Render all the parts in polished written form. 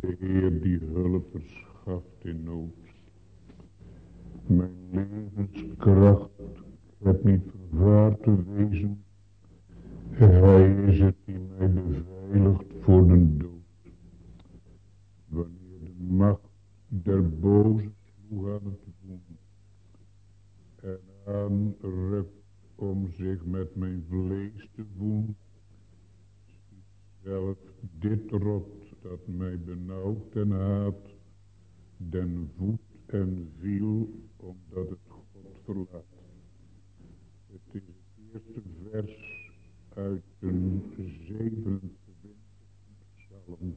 de Heer die hulp verschaft in nood. Mijn levenskracht heb niet vervaard te wezen. Hij is het die mij beveiligt voor de dood. Wanneer de macht der boze sloeg aan het woen en aanrukt om zich met mijn vlees te voeden, schiet zelf dit rot dat mij benauwt en haat, den voet en viel, omdat het God verlaat. Het is het eerste vers uit een 27 psalm.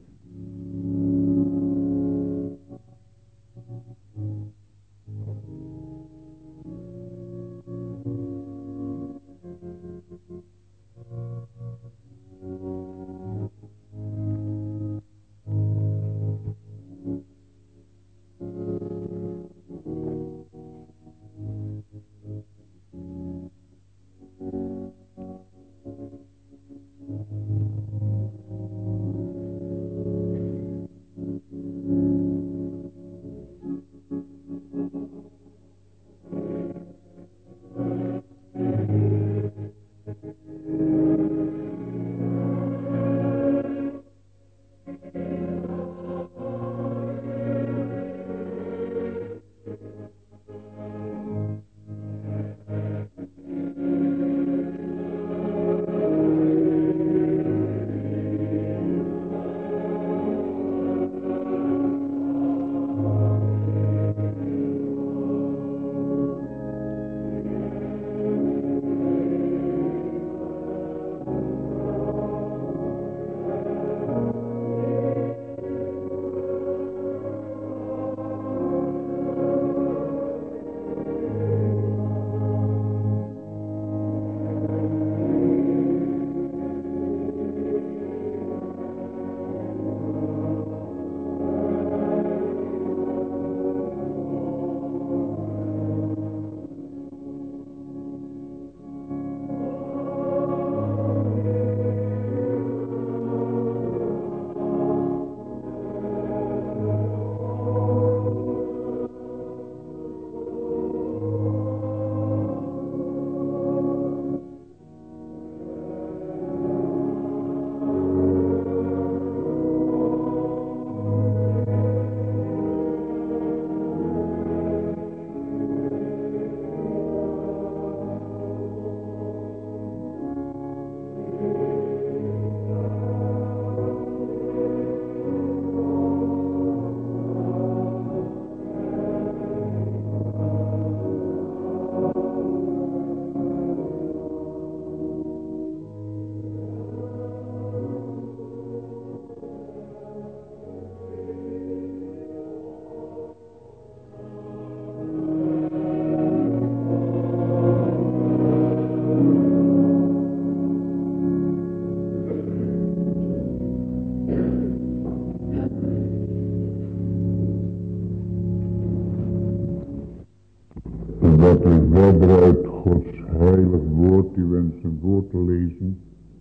Wat we verder uit Gods heilig woord die wensen voor te lezen,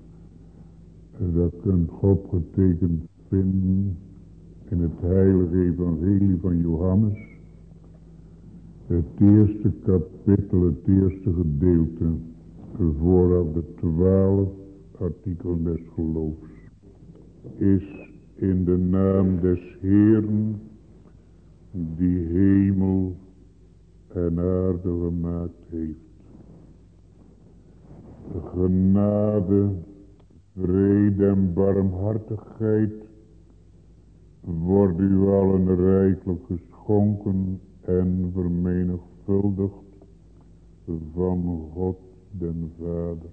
dat kunt God opgetekend vinden in het heilige evangelie van Johannes, het eerste kapitel, het eerste gedeelte, vooraf de 12 artikelen des geloofs, is in de naam des Heeren die hemel en aarde gemaakt heeft. Genade, vrede en barmhartigheid worden u allen rijkelijk geschonken en vermenigvuldigd van God den Vader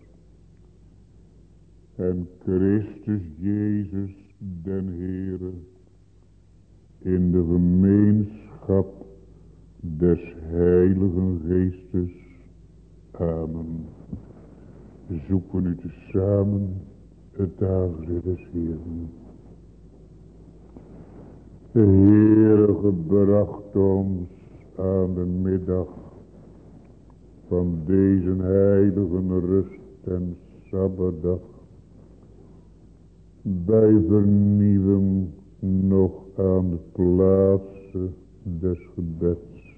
en Christus Jezus den Heere in de gemeenschap des Heiligen Geestes. Amen. Zoeken u tezamen het aangezicht des Heeren. De Heere gebracht ons aan de middag van deze heilige rust en Sabbatdag bij vernieuwing nog aan de plaatsen des gebeds.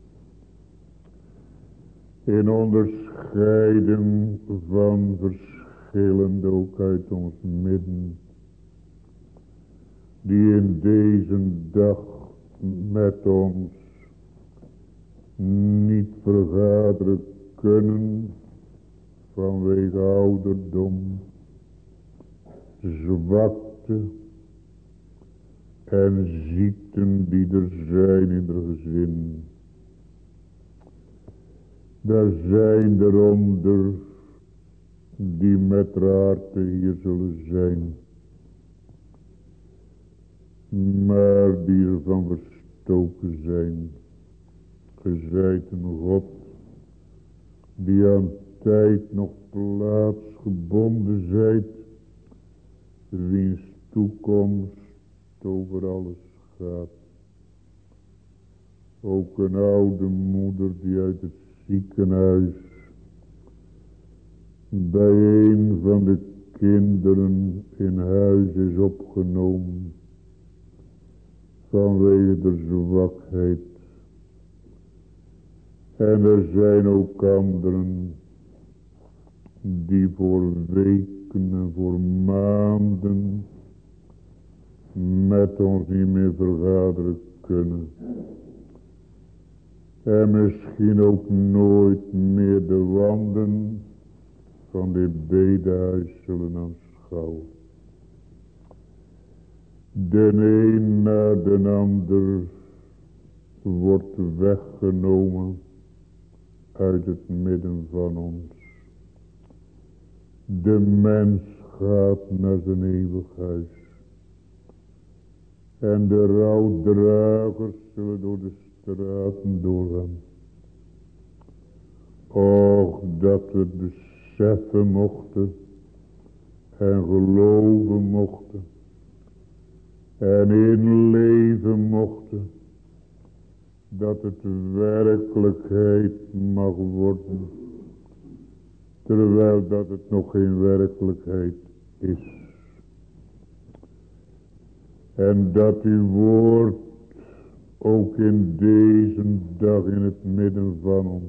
In onderscheiding van verschillende ook uit ons midden, die in deze dag met ons niet vergaderen kunnen vanwege ouderdom, zwakte en ziekten die er zijn in de gezin. Daar zijn eronder die met harte hier zullen zijn, maar die ervan verstoken zijn. Gezijt een God die aan tijd nog plaats gebonden zijt, wiens toekomst over alles gaat. Ook een oude moeder die uit het ziekenhuis bij een van de kinderen in huis is opgenomen vanwege de zwakheid. En er zijn ook anderen die voor weken en voor maanden met ons niet meer vergaderen kunnen. En misschien ook nooit meer de wanden van dit bedehuis zullen aanschouwen. De een na de ander wordt weggenomen uit het midden van ons. De mens gaat naar zijn eeuwig huis. En de rouwdragers zullen door de straten doorgaan. Och, dat we het beseffen mochten en geloven mochten en inleven mochten dat het werkelijkheid mag worden, terwijl dat het nog geen werkelijkheid is. En dat uw woord ook in deze dag in het midden van ons,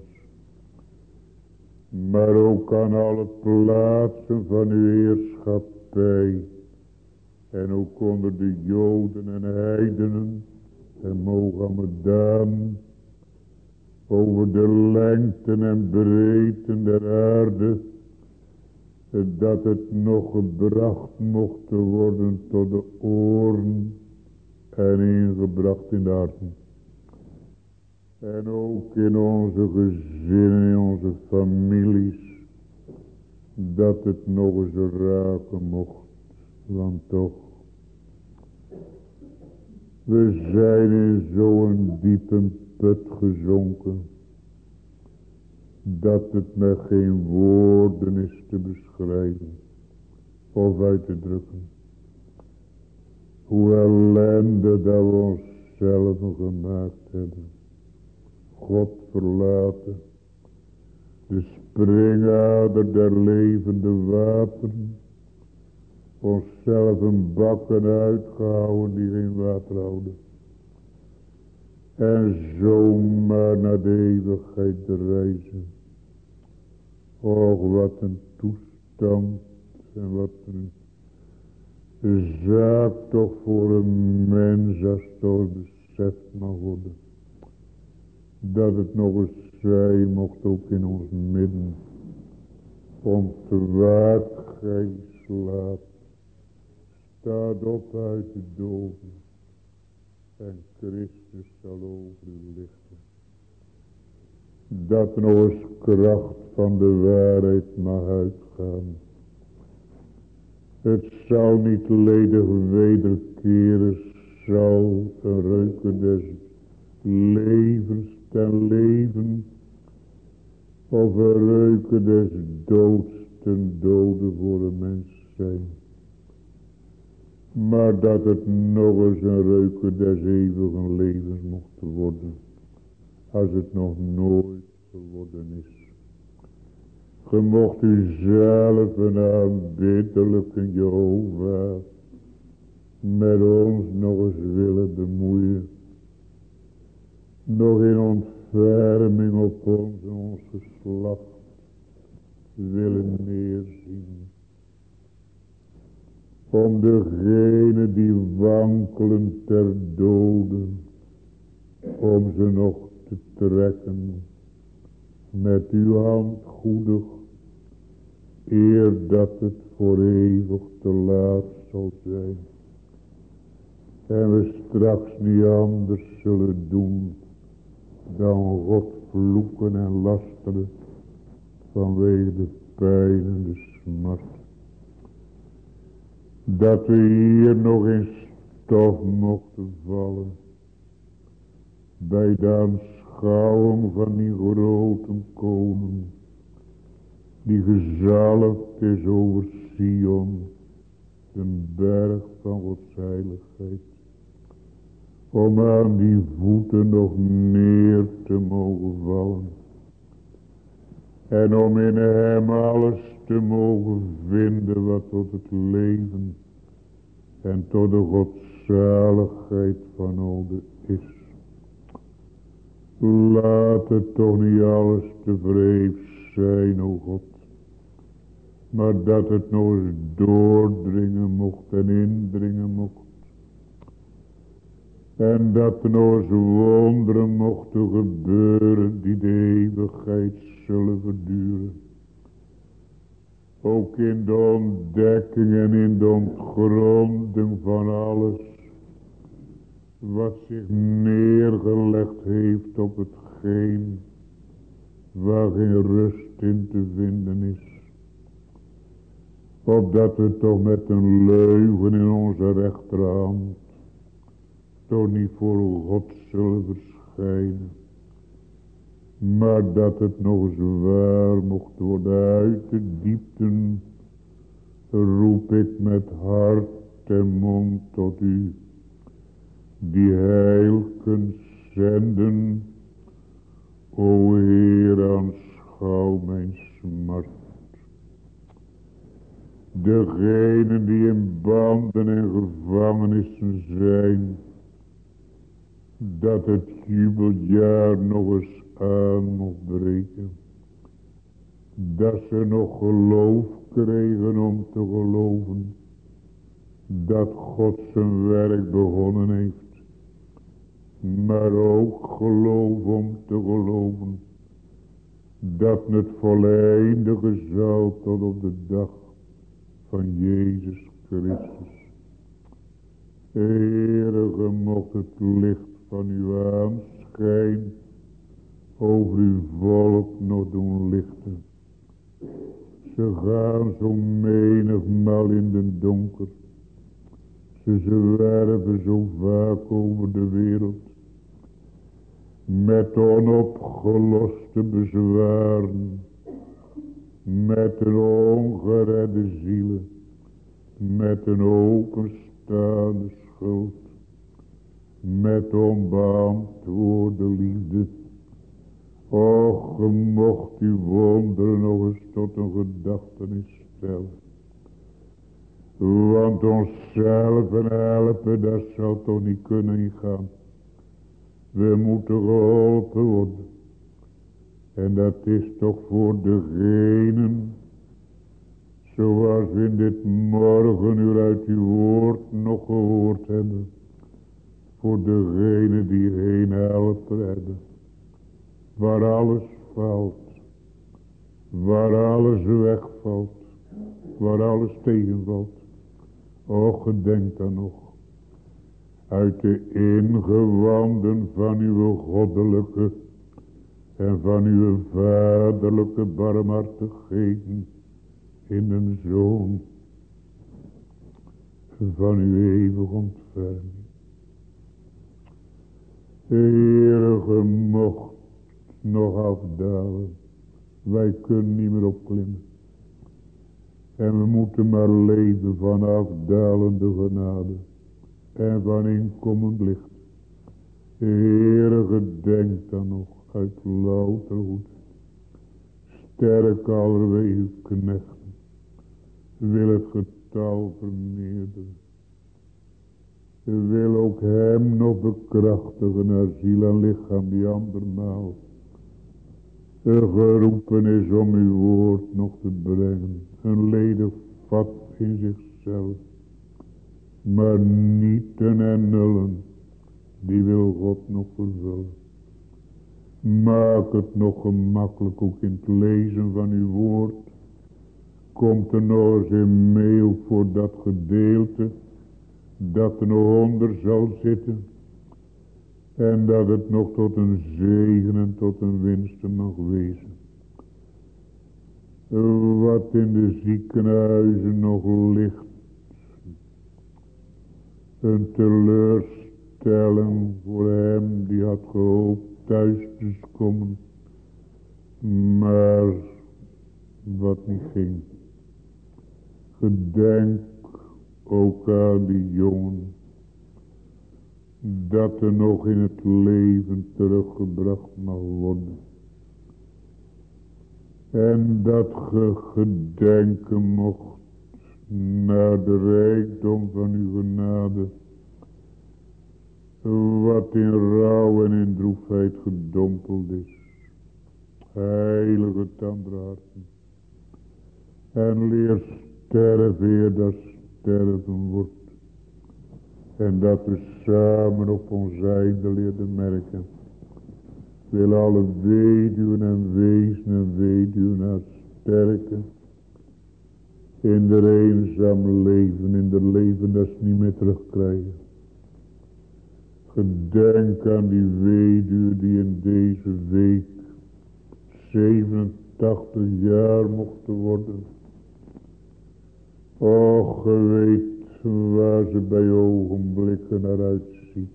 maar ook aan alle plaatsen van uw heerschappij en ook onder de Joden en heidenen en Mohammedanen, over de lengten en breedten der aarde, dat het nog gebracht mocht worden tot de oren en ingebracht in de harten. En ook in onze gezinnen, in onze families, dat het nog eens raken mocht. Want toch, we zijn in zo'n diepe put gezonken, dat het met geen woorden is te beschrijven of uit te drukken. Hoe ellendig dat we onszelf gemaakt hebben. God verlaten, de springader der levende wapen, onszelf een bakken uitgehouden die geen water houden. En zomaar naar de eeuwigheid te reizen. Och, wat een toestand en wat een zaak toch voor een mens als toch beseft mag worden. Dat het nog eens zij mocht ook in ons midden. Ontwaakt gij slaap. Staat op uit de doden. En Christus zal over u lichten. Dat nog eens kracht van de waarheid mag uitgaan. Het zal niet ledig wederkeren, zal een reuken des levens ten leven, of een reuken des doods ten dode voor een mens zijn. Maar dat het nog eens een reuken des eeuwigen levens mocht worden, als het nog nooit geworden is. Ge mocht u zelf een aanbiddelijke Jehovah met ons nog eens willen bemoeien. Nog in ontferming op ons en ons geslacht willen neerzien. Om degene die wankelen ter dode, om ze nog te trekken met uw hand goedig, eer dat het voor eeuwig te laat zal zijn. En we straks niet anders zullen doen dan God vloeken en lasteren vanwege de pijn en de smart. Dat we hier nog in stof mochten vallen bij de aanschouwing van die grote koning, die gezalfd is over Sion, de berg van Gods heiligheid, om aan die voeten nog neer te mogen vallen en om in hem alles te mogen vinden wat tot het leven en tot de godzaligheid van ode is. Laat het toch niet alles te vrees zijn, o God, maar dat het nog eens doordringen mocht en indringen mocht. En dat er nog eens wonderen mochten gebeuren die de eeuwigheid zullen verduren. Ook in de ontdekking en in de ontgronding van alles wat zich neergelegd heeft op hetgeen waar geen rust in te vinden is. Opdat we toch met een leugen in onze rechterhand toch niet voor God zullen verschijnen, maar dat het nog eens waar mocht worden. Uit de diepten roep ik met hart en mond tot u, die heil kunt zenden. O Heer, aanschouw mijn smart. Degenen die in banden en gevangenissen zijn, dat het jubeljaar nog eens aan mocht breken. Dat ze nog geloof kregen om te geloven dat God zijn werk begonnen heeft. Maar ook geloof om te geloven dat het voleindige zal tot op de dag van Jezus Christus. Heere, mocht het licht van uw aanschijn over uw volk nog doen lichten. Ze gaan zo menigmaal in den donker. Ze zwerven zo vaak over de wereld. Met onopgeloste bezwaren. Met een ongeredde zielen. Met een openstaande schuld. Met onbeantwoorde liefde. Och, mocht uw wonderen nog eens tot een gedachtenis stellen. Want onszelf helpen, dat zal toch niet kunnen ingaan. We moeten geholpen worden. En dat is toch voor degenen, zoals we in dit morgenuur uit uw woord nog gehoord hebben. Voor degenen die geen helper hebben. Waar alles valt. Waar alles wegvalt. Waar alles tegenvalt. Och, gedenk dan nog. Uit de ingewanden van uw goddelijke en van uw vaderlijke barmhartigheden in een zoon van uw eeuwige ontferming. Heere, ge mocht nog afdalen. Wij kunnen niet meer opklimmen. En we moeten maar leven van afdalende genade. En van inkomend licht. Heere, gedenk dan nog uit louter goed. Sterk allerwege uw knechten. Wil het getal vermeerderen. Wil ook hem nog bekrachtigen naar ziel en lichaam die andermaal geroepen is om uw woord nog te brengen. Een ledig vat in zichzelf. Maar nieten en nullen, die wil God nog vervullen. Maak het nog gemakkelijk ook in het lezen van uw woord. Komt er nog eens in mee ook voor dat gedeelte dat er nog onder zal zitten. En dat het nog tot een zegen en tot een winst mag wezen. Wat in de ziekenhuizen nog ligt. Een teleurstelling voor hem die had gehoopt thuis te komen. Maar wat niet ging. Gedenk ook aan die jongen. Dat er nog in het leven teruggebracht mag worden. En dat ge gedenken mocht naar de rijkdom van uw genade. Wat in rouw en in droefheid gedompeld is. Heilige tandere harten. En leer sterven eer dat sterven wordt. En dat we samen op ons einde leerden merken. Wil alle weduwen en wezen en weduwnaars sterken. In de eenzame leven, in de leven dat ze niet meer terugkrijgen. Gedenk aan die weduwe die in deze week 87 jaar mocht worden. Och, ge weet waar ze bij ogenblikken naar uitziet.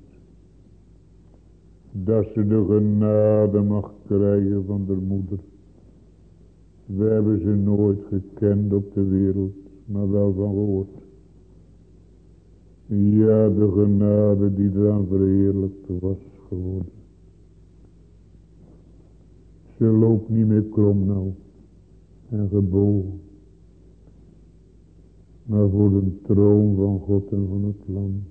Dat ze de genade mag krijgen van de moeder. We hebben ze nooit gekend op de wereld, maar wel van gehoord. Ja, de genade die eraan verheerlijkt was geworden. Ze loopt niet meer krom nou en gebogen. Maar voor de troon van God en van het Lam.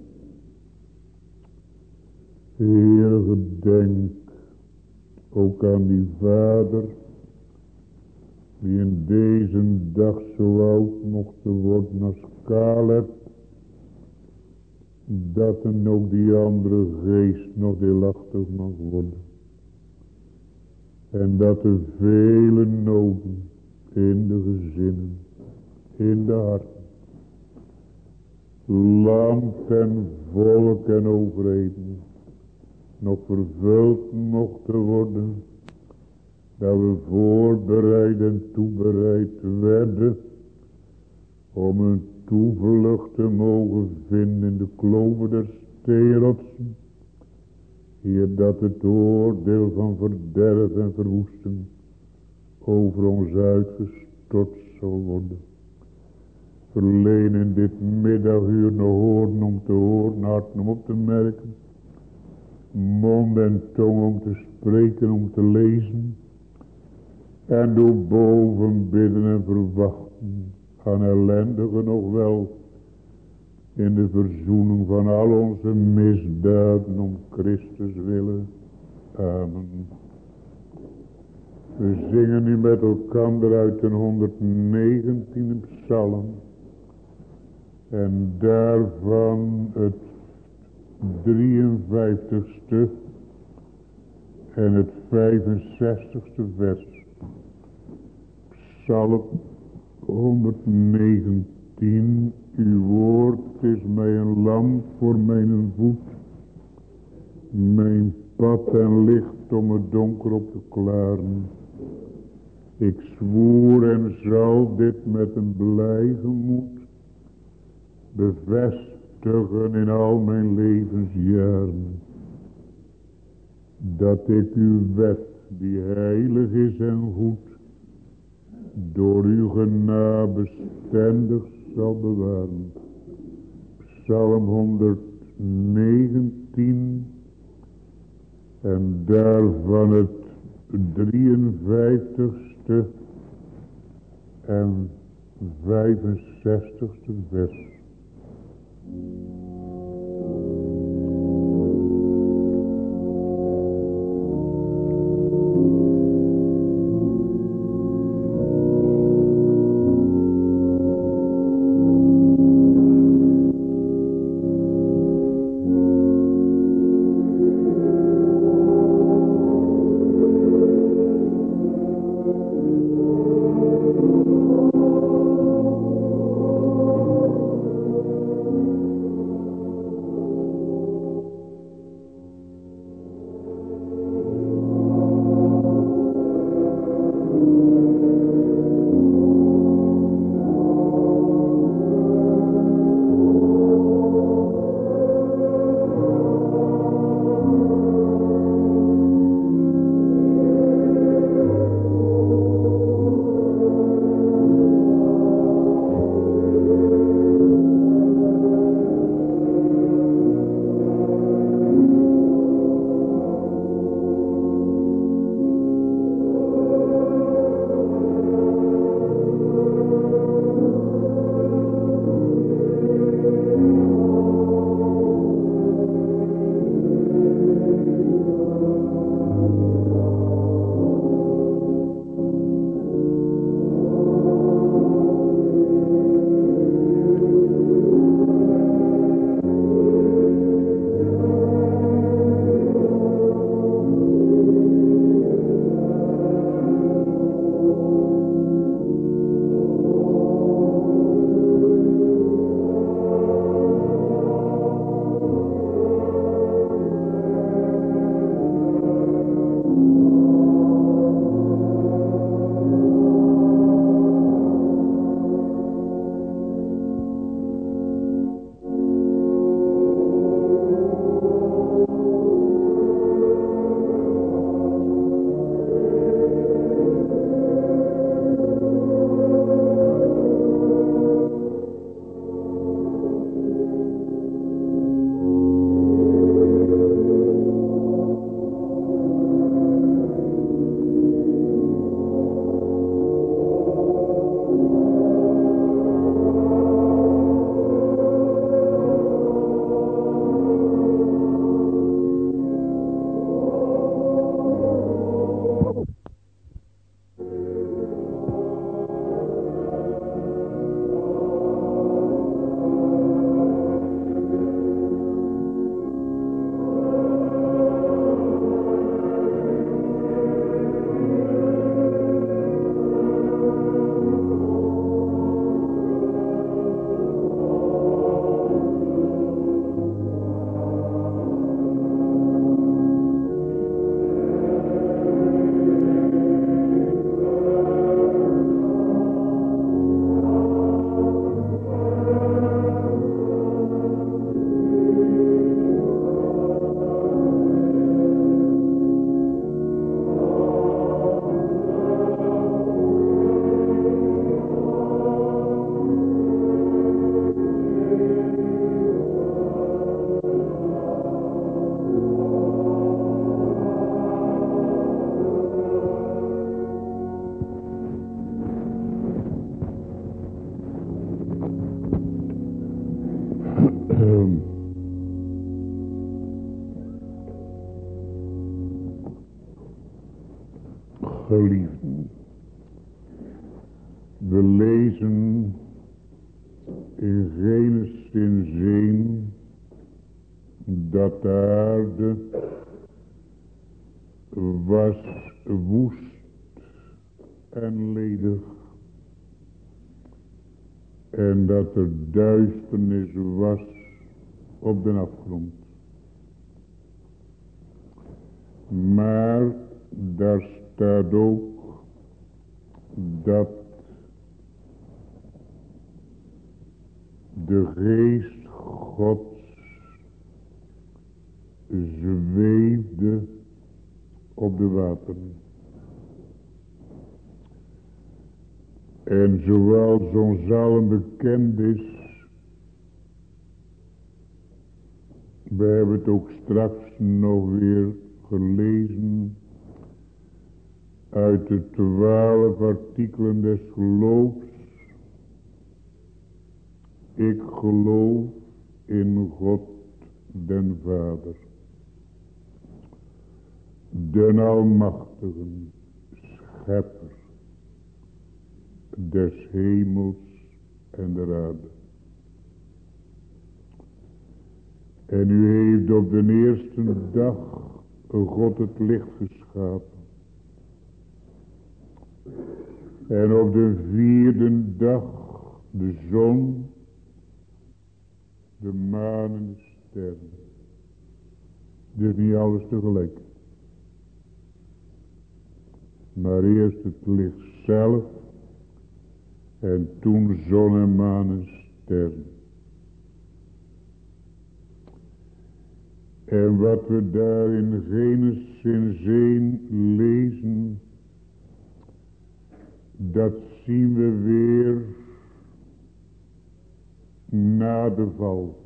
Heer, gedenk ook aan die vader. Die in deze dag zo oud mocht worden als Caleb. Dat en ook die andere geest nog deelachtig mag worden. En dat er vele noden in de gezinnen, in de harten, land en volk en overheden nog vervuld mochten worden. Dat we voorbereid en toebereid werden om een toevlucht te mogen vinden in de kloven der steenrotsen. Hier dat het oordeel van verderf en verwoesting over ons uitgestort zal worden. Verleen in dit middaguur nog horen om te horen, harten om op te merken. Mond en tong om te spreken, om te lezen. En door boven bidden en verwachten aan ellendigen nog wel. In de verzoening van al onze misdaden om Christus willen. Amen. We zingen nu met elkaar uit een 119e psalm. En daarvan het 53ste en het 65ste vers. Psalm 119. Uw woord is mij een lamp voor mijn voet, mijn pad en licht om het donker op te klaren. Ik zwoer en zal dit met een blij gemoed bevestigen in al mijn levensjaren. Dat ik uw wet, die heilig is en goed, door uw genade bestendig zal bewaren. Psalm 119 en daarvan het 53ste en 65ste vers. Geliefden, we lezen in Genesis 1 dat de aarde was woest en ledig en dat er duisternis was op de afgrond. Maar daar staat ook dat de geest Gods zweefde op de wateren. En zoals ons allen bekend is, we hebben het ook straks nog weer gelezen uit de 12 artikelen des geloofs. Ik geloof in God den Vader, den Almachtigen, Schepper des hemels en der aarde. En u heeft op de eerste dag God het licht geschapen. En op de vierde dag de zon, de maan en de sterren. Dus niet alles tegelijk. Maar eerst het licht zelf. En toen zon en maan en sterren. En wat we daar in Genesis 1 lezen, dat zien we weer na de val.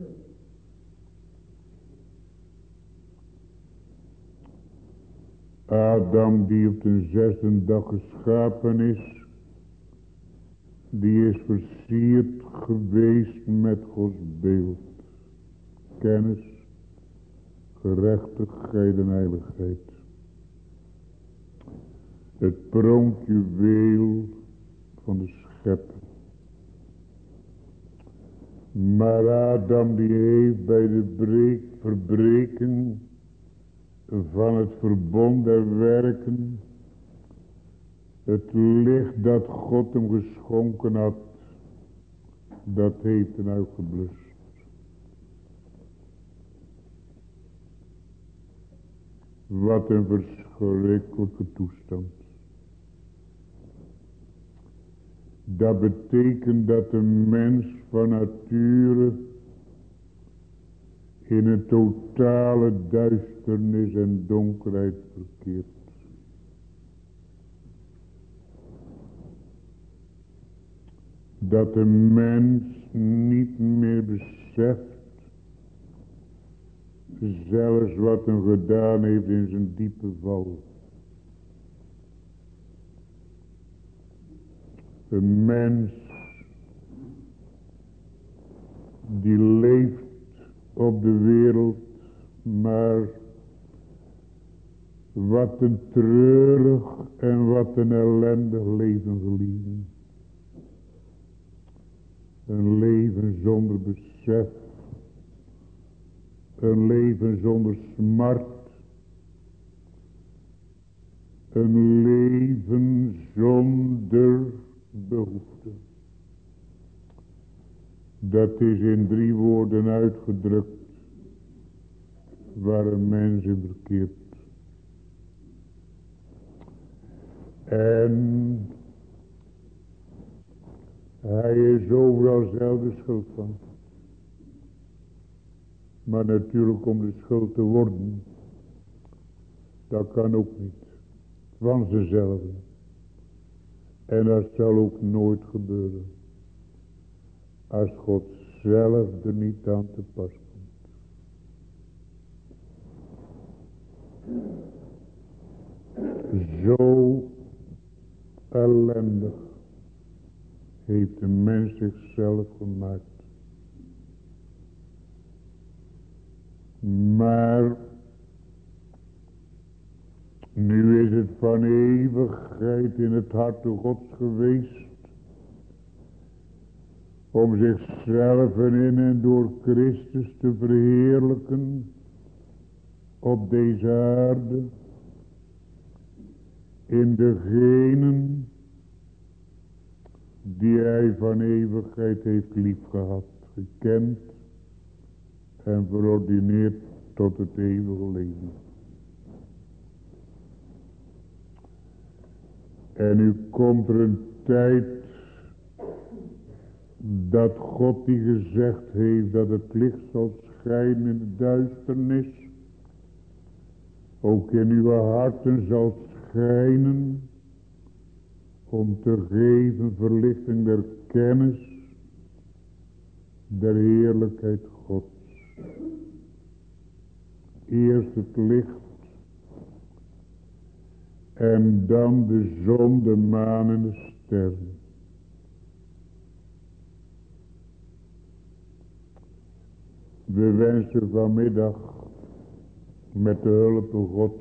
Adam, die op de 6e dag geschapen is, die is versierd geweest met Gods beeld. Kennis, gerechtigheid en heiligheid. Het pronkjuweel van de schepper. Maar Adam die heeft bij de verbreken van het verbond der werken het licht dat God hem geschonken had, dat heeft hem uitgeblust. Wat een verschrikkelijke toestand. Dat betekent dat de mens van nature in een totale duisternis en donkerheid verkeert. Dat de mens niet meer beseft, zelfs wat hem gedaan heeft in zijn diepe val. Een mens die leeft op de wereld, maar wat een treurig en wat een ellendig leven geliefden. Een leven zonder besef. Een leven zonder smart. Een leven zonder behoefte. Dat is in 3 woorden uitgedrukt waar een mens in verkeert. En hij is overal zelf de schuld van. Maar natuurlijk om de schuld te worden, dat kan ook niet. Van zichzelf. En dat zal ook nooit gebeuren. Als God zelf er niet aan te pas komt. Zo ellendig heeft de mens zichzelf gemaakt. Maar nu is het van eeuwigheid in het harte Gods geweest. Om zichzelf in en door Christus te verheerlijken op deze aarde. In degenen die hij van eeuwigheid heeft liefgehad, gekend en verordineerd tot het eeuwige leven. En nu komt er een tijd dat God die gezegd heeft dat het licht zal schijnen in de duisternis, ook in uw harten zal schijnen, om te geven verlichting der kennis der heerlijkheid Gods. Eerst het licht en dan de zon, de maan en de sterren. We wensen vanmiddag met de hulp van Gods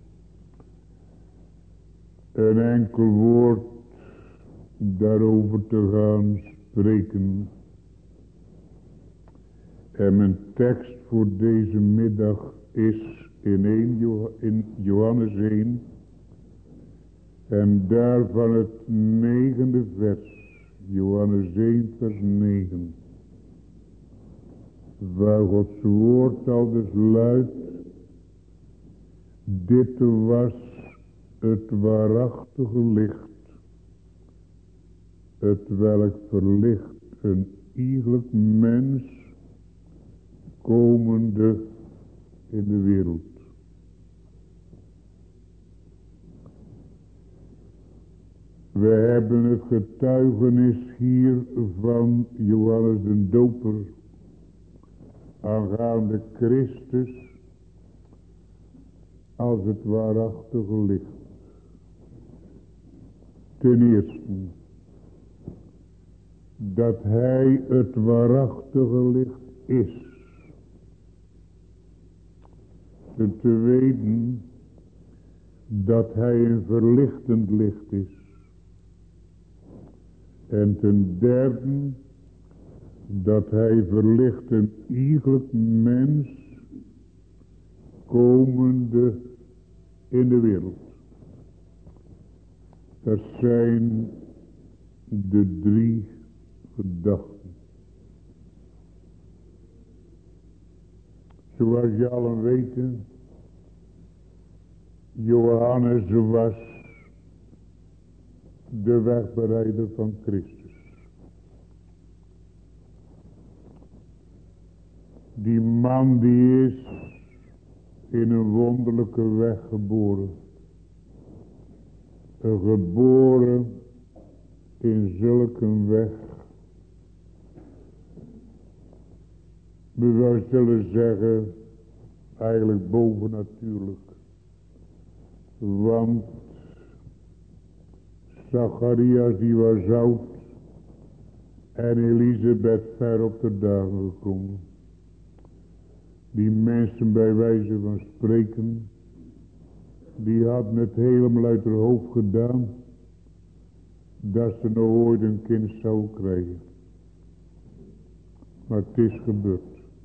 een enkel woord daarover te gaan spreken. En mijn tekst voor deze middag is in Johannes 1 en daarvan het 9e vers, Johannes 1 vers 9. Waar Gods woord al dus luidt: dit was het waarachtige licht, het welk verlicht een iegelijk mens komende in de wereld. We hebben het getuigenis hier van Johannes de Doper aangaande Christus als het waarachtige licht. Ten eerste dat hij het waarachtige licht is. Ten tweede dat hij een verlichtend licht is. En ten derde dat hij verlicht een iegelijk mens komende in de wereld. Dat zijn de 3 gedachten. Zoals je allen weten, Johannes was de wegbereider van Christus. Die man die is in een wonderlijke weg geboren. Geboren in zulke weg. We zullen zeggen, eigenlijk bovennatuurlijk. Want Zacharias die was oud en Elisabeth ver op de dagen gekomen. Die mensen bij wijze van spreken, die hadden het helemaal uit haar hoofd gedaan, dat ze nog ooit een kind zou krijgen. Maar het is gebeurd.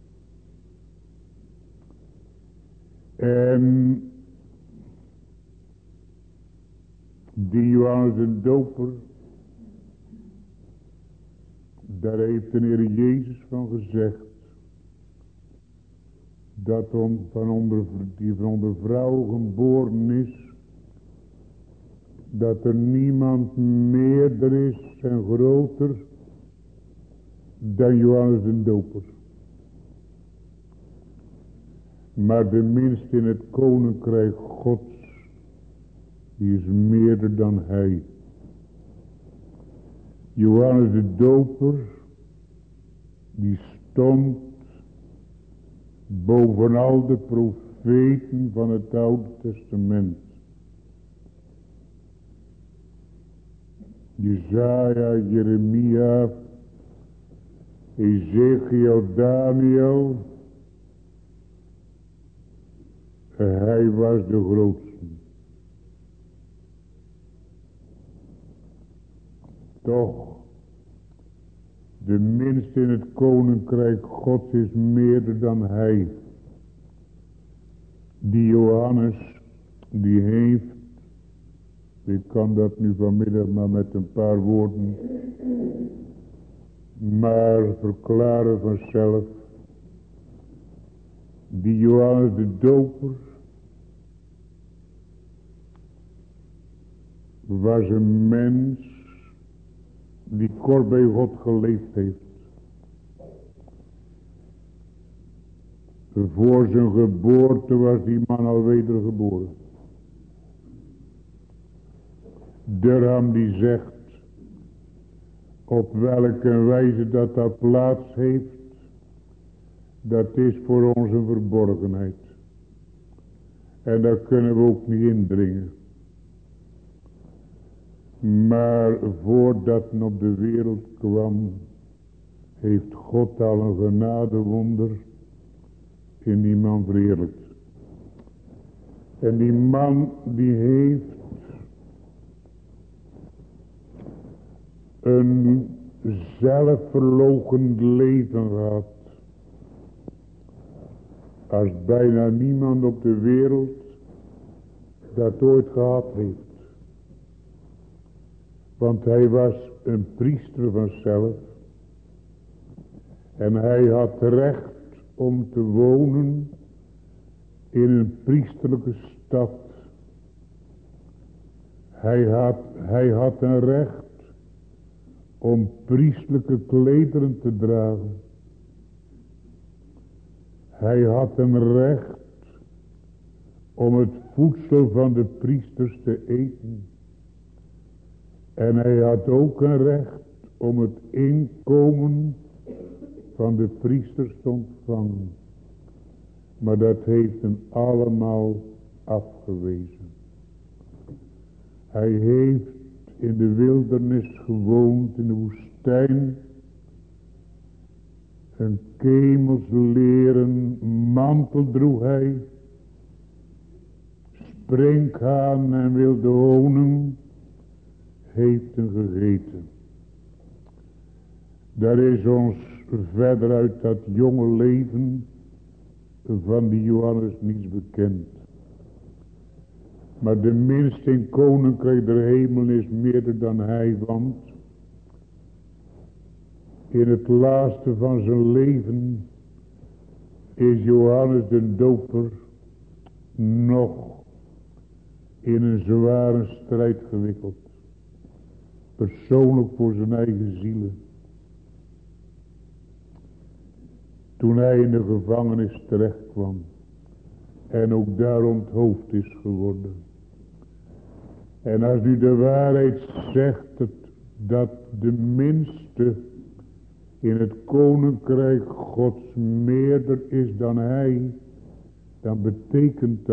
En die Johannes de Doper, daar heeft de Heer Jezus van gezegd, dat die van onder vrouw geboren is, dat er niemand meerder is en groter dan Johannes de Doper. Maar de minste in het koninkrijk Gods, die is meerder dan hij. Johannes de Doper, die stond bovenal de profeten van het Oude Testament. Jesaja, Jeremia, Ezekiel, Daniel. Hij was de grootste. toch, de minste in het koninkrijk Gods is meerder dan hij. Die Johannes, die heeft, ik kan dat nu vanmiddag maar met een paar woorden maar verklaren vanzelf. Die Johannes de Doper was een mens die kort bij God geleefd heeft. Voor zijn geboorte was die man al wedergeboren. Durham die zegt, op welke wijze dat plaats heeft, dat is voor ons een verborgenheid. En daar kunnen we ook niet indringen. Maar voordat men op de wereld kwam, heeft God al een genadewonder in die man verheerlijkt. En die man die heeft een zelfverloochend leven gehad. Als bijna niemand op de wereld dat ooit gehad heeft. Want hij was een priester vanzelf. En hij had recht om te wonen in een priesterlijke stad. Hij had een recht om priestelijke klederen te dragen. Hij had een recht om het voedsel van de priesters te eten. En hij had ook een recht om het inkomen van de priesters te ontvangen. Maar dat heeft hem allemaal afgewezen. Hij heeft in de wildernis gewoond, in de woestijn. Een kemelsleren mantel droeg hij. Sprinkhaan en wilde honing heeft hem gegeten. Daar is ons verder uit dat jonge leven van die Johannes niets bekend. Maar de minste in koninkrijk der hemel is meerder dan hij, want in het laatste van zijn leven is Johannes de Doper nog in een zware strijd gewikkeld. Persoonlijk voor zijn eigen zielen. Toen hij in de gevangenis terecht kwam. En ook daar onthoofd is geworden. En als u de waarheid zegt dat de minste in het koninkrijk Gods meerder is dan hij. Dan betekent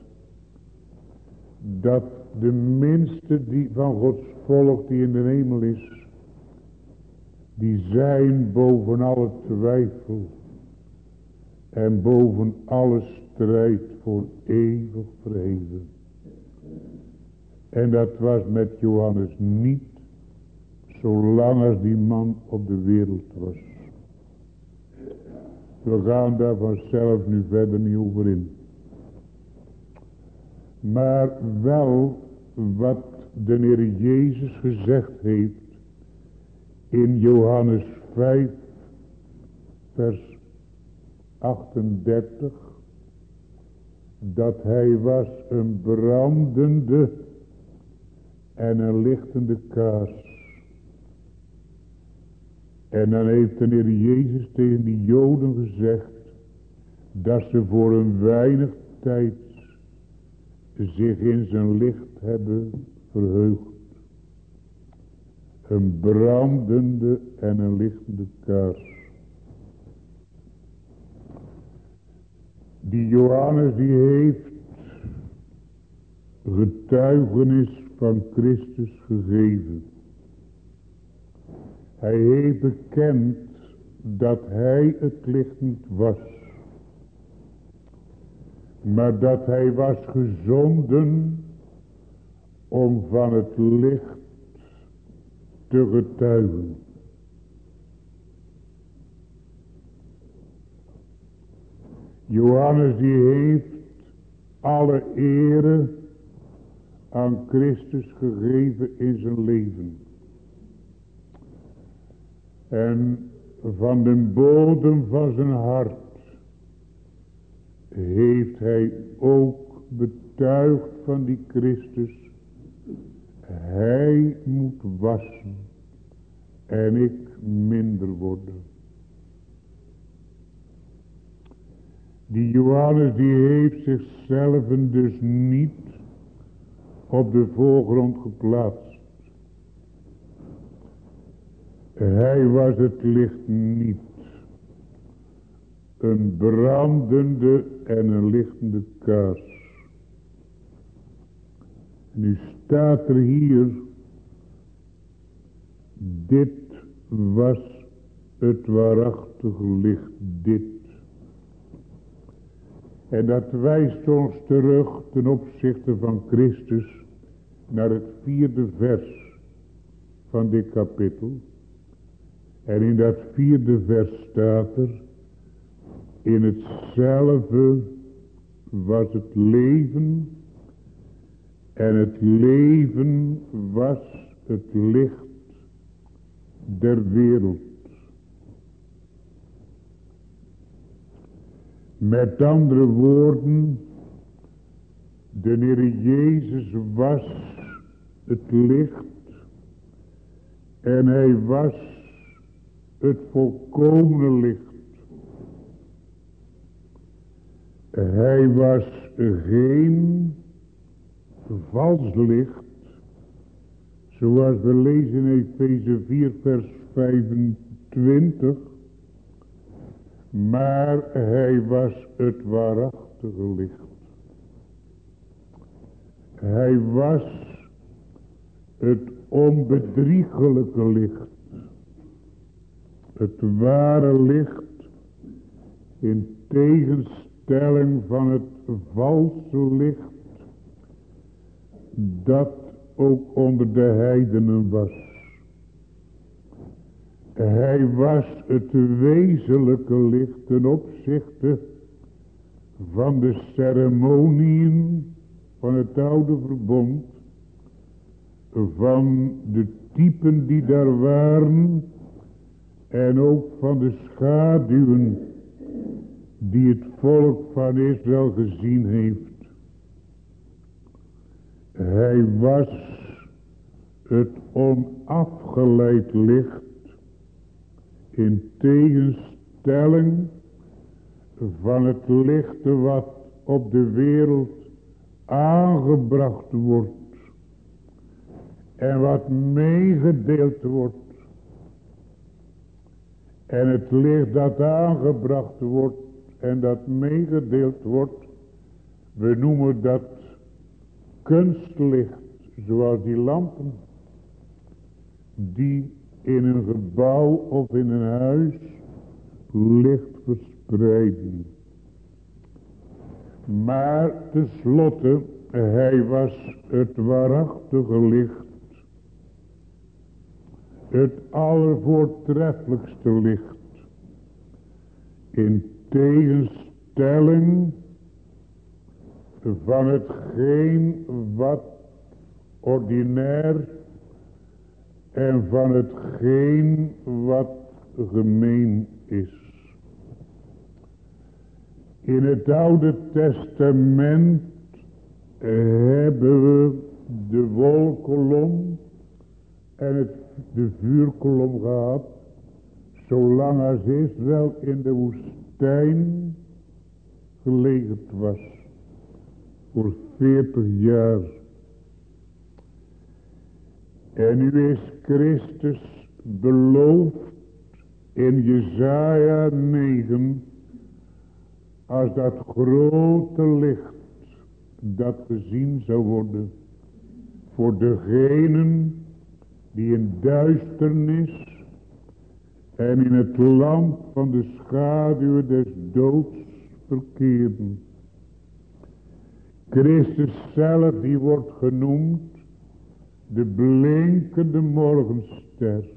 dat de minste die van Gods volk die in de hemel is. Die zijn boven alle twijfel. En boven alle strijd voor eeuwig verheven. En dat was met Johannes niet, zolang als die man op de wereld was. We gaan daar vanzelf nu verder niet over in. Maar wel wat de Heer Jezus gezegd heeft in Johannes 5 vers 38. Dat hij was een brandende en een lichtende kaars. En dan heeft de Heer Jezus tegen die Joden gezegd dat ze voor een weinig tijd zich in zijn licht hebben verheugd. Een brandende en een lichtende kaars. Die Johannes die heeft getuigenis van Christus gegeven. Hij heeft bekend dat hij het licht niet was. Maar dat hij was gezonden om van het licht te getuigen. Johannes die heeft alle ere aan Christus gegeven in zijn leven. En van de bodem van zijn hart heeft hij ook betuigd van die Christus. Hij moet wassen en ik minder worden. Die Johannes die heeft zichzelf dus niet op de voorgrond geplaatst. Hij was het licht niet. Een brandende en een lichtende kaars. Nu staat er hier, dit was het waarachtige licht, dit. En dat wijst ons terug ten opzichte van Christus naar het 4e vers van dit kapitel. En in dat 4e vers staat er, in hetzelfde was het leven en het leven was het licht der wereld. Met andere woorden, de Heer Jezus was het licht en hij was het volkomen licht. Hij was geen vals licht, zoals we lezen in Efeze 4 vers 25, maar hij was het waarachtige licht. Hij was het onbedriegelijke licht. Het ware licht in tegenstelling van het valse licht dat ook onder de heidenen was. Hij was het wezenlijke licht ten opzichte van de ceremoniën van het oude verbond, van de typen die daar waren en ook van de schaduwen die het volk van Israël gezien heeft. Hij was het onafgeleid licht in tegenstelling van het licht wat op de wereld aangebracht wordt en wat meegedeeld wordt. En het licht dat aangebracht wordt en dat meegedeeld wordt, we noemen dat kunstlicht, zoals die lampen die in een gebouw of in een huis licht verspreiden. Maar tenslotte, hij was het waarachtige licht. Het allervoortreffelijkste licht. In tegenstelling van hetgeen wat ordinair en van hetgeen wat gemeen is. In het Oude Testament hebben we de wolkolom en de vuurkolom gehad, zolang als Israël in de woestijn gelegerd was, voor 40 jaar. En nu is Christus beloofd in Jesaja 9, als dat grote licht dat gezien zou worden voor degenen die in duisternis en in het land van de schaduw des doods verkeerden. Christus zelf, die wordt genoemd de blinkende morgenster. ster.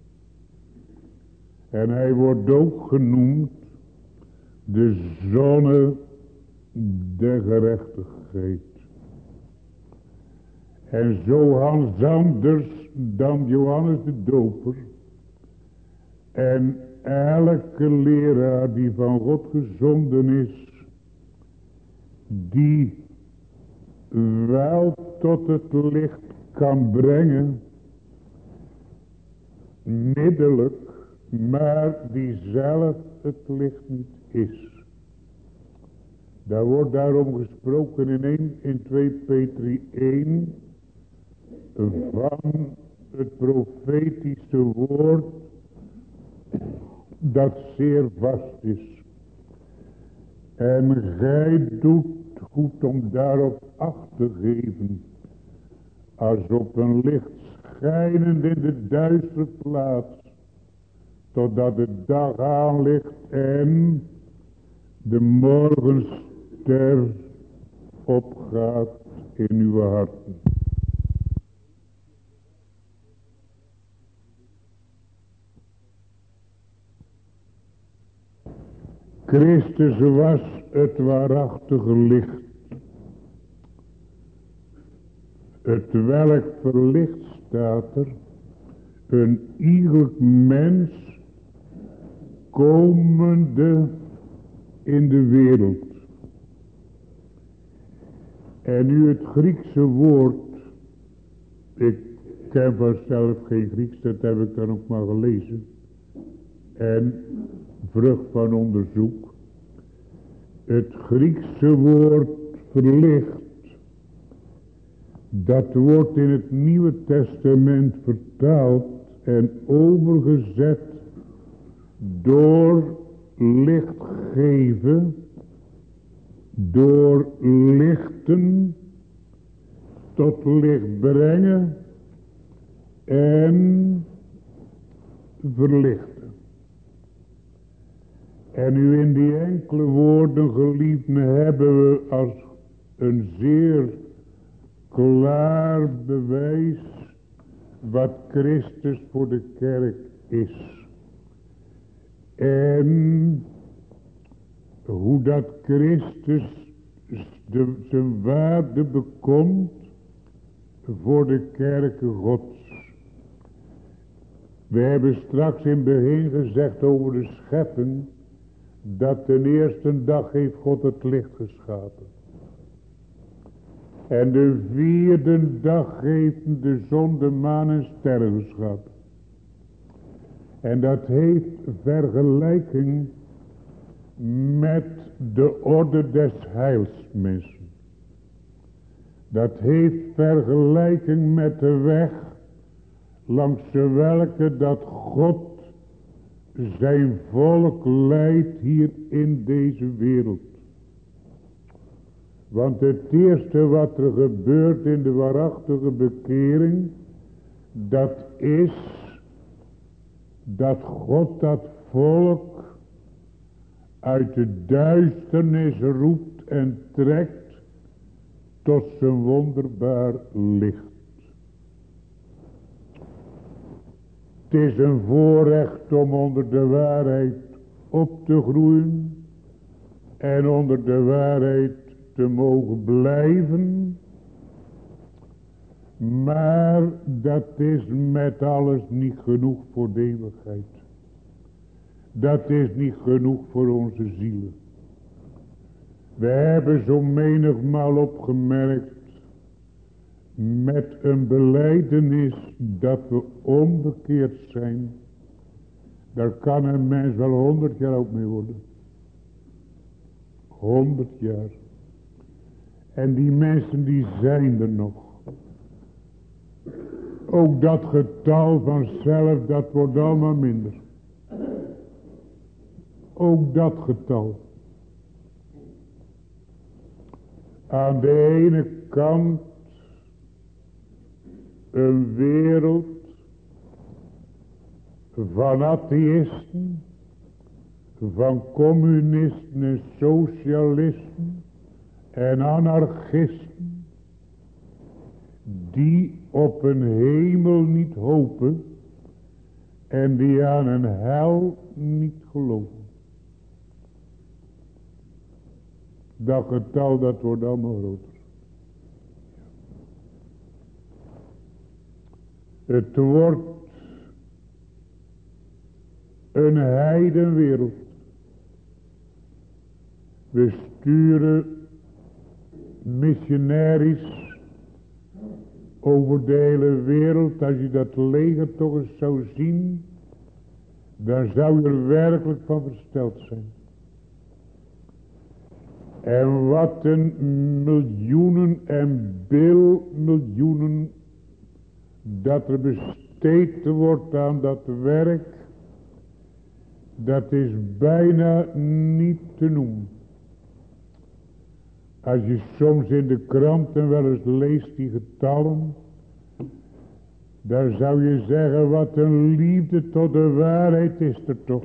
En hij wordt ook genoemd de zonne der gerechtigheid. En zo Hans anders dan Johannes de Doper en elke leraar die van God gezonden is, die wel tot het licht kan brengen, middelijk, maar die zelf het licht niet is. Daar wordt daarom gesproken in 2 Petri 1 van het profetische woord dat zeer vast is. En gij doet goed om daarop acht te geven, als op een licht schijnend in de duistere plaats, totdat de dag aanlicht en de morgenster opgaat in uw harten. Christus was het waarachtige licht, het welk verlicht staat er, een iegelijk mens komende in de wereld. En nu het Griekse woord, ik ken vanzelf geen Grieks, dat heb ik dan ook maar gelezen, en vrucht van onderzoek. Het Griekse woord verlicht, dat wordt in het Nieuwe Testament vertaald en overgezet door licht geven, door lichten tot licht brengen en verlichten. En nu in die enkele woorden, geliefden, hebben we als een zeer klaar bewijs wat Christus voor de kerk is. En hoe dat Christus zijn waarde bekomt voor de kerken Gods. We hebben straks in het begin gezegd over de schepping, dat de eerste dag heeft God het licht geschapen. En de vierde dag heeft de zon, de maan en sterren geschapen. En dat heeft vergelijking met de orde des heilsmensen. Dat heeft vergelijking met de weg langs de welke dat God zijn volk leidt hier in deze wereld. Want het eerste wat er gebeurt in de waarachtige bekering, dat is dat God dat volk uit de duisternis roept en trekt tot zijn wonderbaar licht. Het is een voorrecht om onder de waarheid op te groeien en onder de waarheid te mogen blijven. Maar dat is met alles niet genoeg voor de eeuwigheid. Dat is niet genoeg voor onze zielen. We hebben zo menigmaal opgemerkt met een belijdenis dat we omgekeerd zijn. Daar kan een mens wel 100 jaar oud mee worden. 100 jaar. En die mensen die zijn er nog. Ook dat getal vanzelf, dat wordt allemaal minder. Ook dat getal. Aan de ene kant een wereld van atheïsten, van communisten en socialisten en anarchisten, die op een hemel niet hopen, en die aan een hel niet geloven. Dat getal dat wordt allemaal groter. Het wordt een heidenwereld. We sturen missionaries over de hele wereld. Als je dat leger toch eens zou zien, dan zou je er werkelijk van versteld zijn. En wat een miljoenen en bilmiljoenen dat er besteed wordt aan dat werk, dat is bijna niet te noemen. Als je soms in de kranten wel eens leest die getallen, dan zou je zeggen, wat een liefde tot de waarheid is er toch.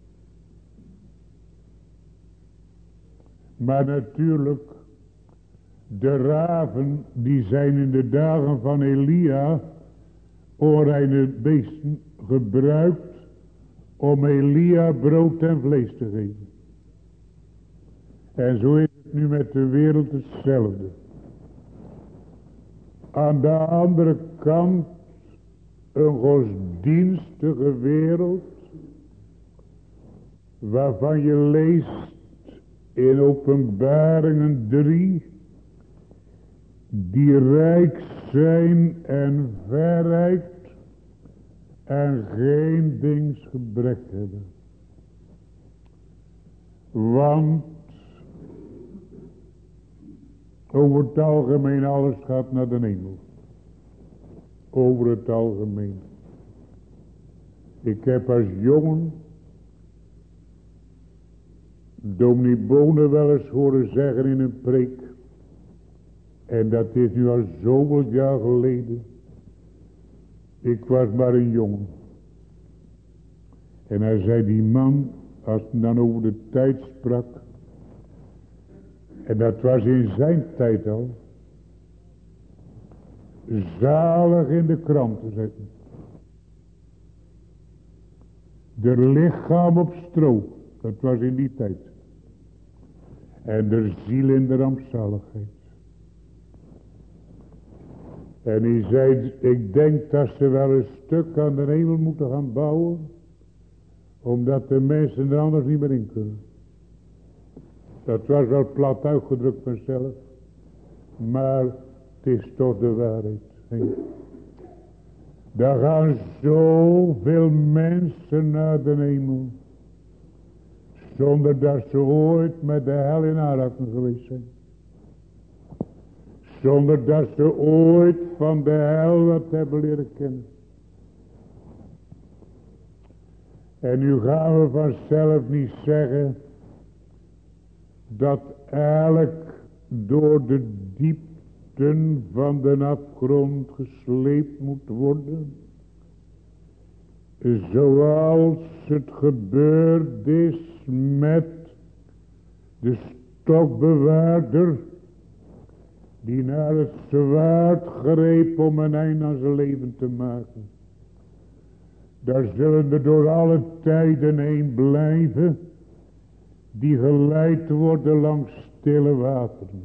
Maar natuurlijk, de raven die zijn in de dagen van Elia onreine beesten gebruikt om Elia brood en vlees te geven. En zo is het nu met de wereld hetzelfde. Aan de andere kant een godsdienstige wereld, waarvan je leest in Openbaringen 3, die rijk zijn en verrijkt en geen dingsgebrek hebben. Want over het algemeen alles gaat naar de hemel. Over het algemeen. Ik heb als jongen dominee Bonen wel eens horen zeggen in een preek. En dat is nu al zoveel jaar geleden. Ik was maar een jongen. En hij zei, die man, als hij dan over de tijd sprak. En dat was in zijn tijd al. Zalig in de kranten zetten. De lichaam op stro. Dat was in die tijd. En de ziel in de rampzaligheid. En hij zei, ik denk dat ze wel een stuk aan de hemel moeten gaan bouwen. Omdat de mensen er anders niet meer in kunnen. Dat was wel plat uitgedrukt vanzelf. Maar het is toch de waarheid. Daar gaan zoveel mensen naar de hemel. Zonder dat ze ooit met de hel in aanraking geweest zijn. Zonder dat ze ooit van de hel wat hebben leren kennen. En nu gaan we vanzelf niet zeggen dat elk door de diepten van de afgrond gesleept moet worden. Zoals het gebeurd is met de stokbewaarder die naar het zwaard greep om een einde aan zijn leven te maken. Daar zullen er door alle tijden heen blijven die geleid worden langs stille wateren.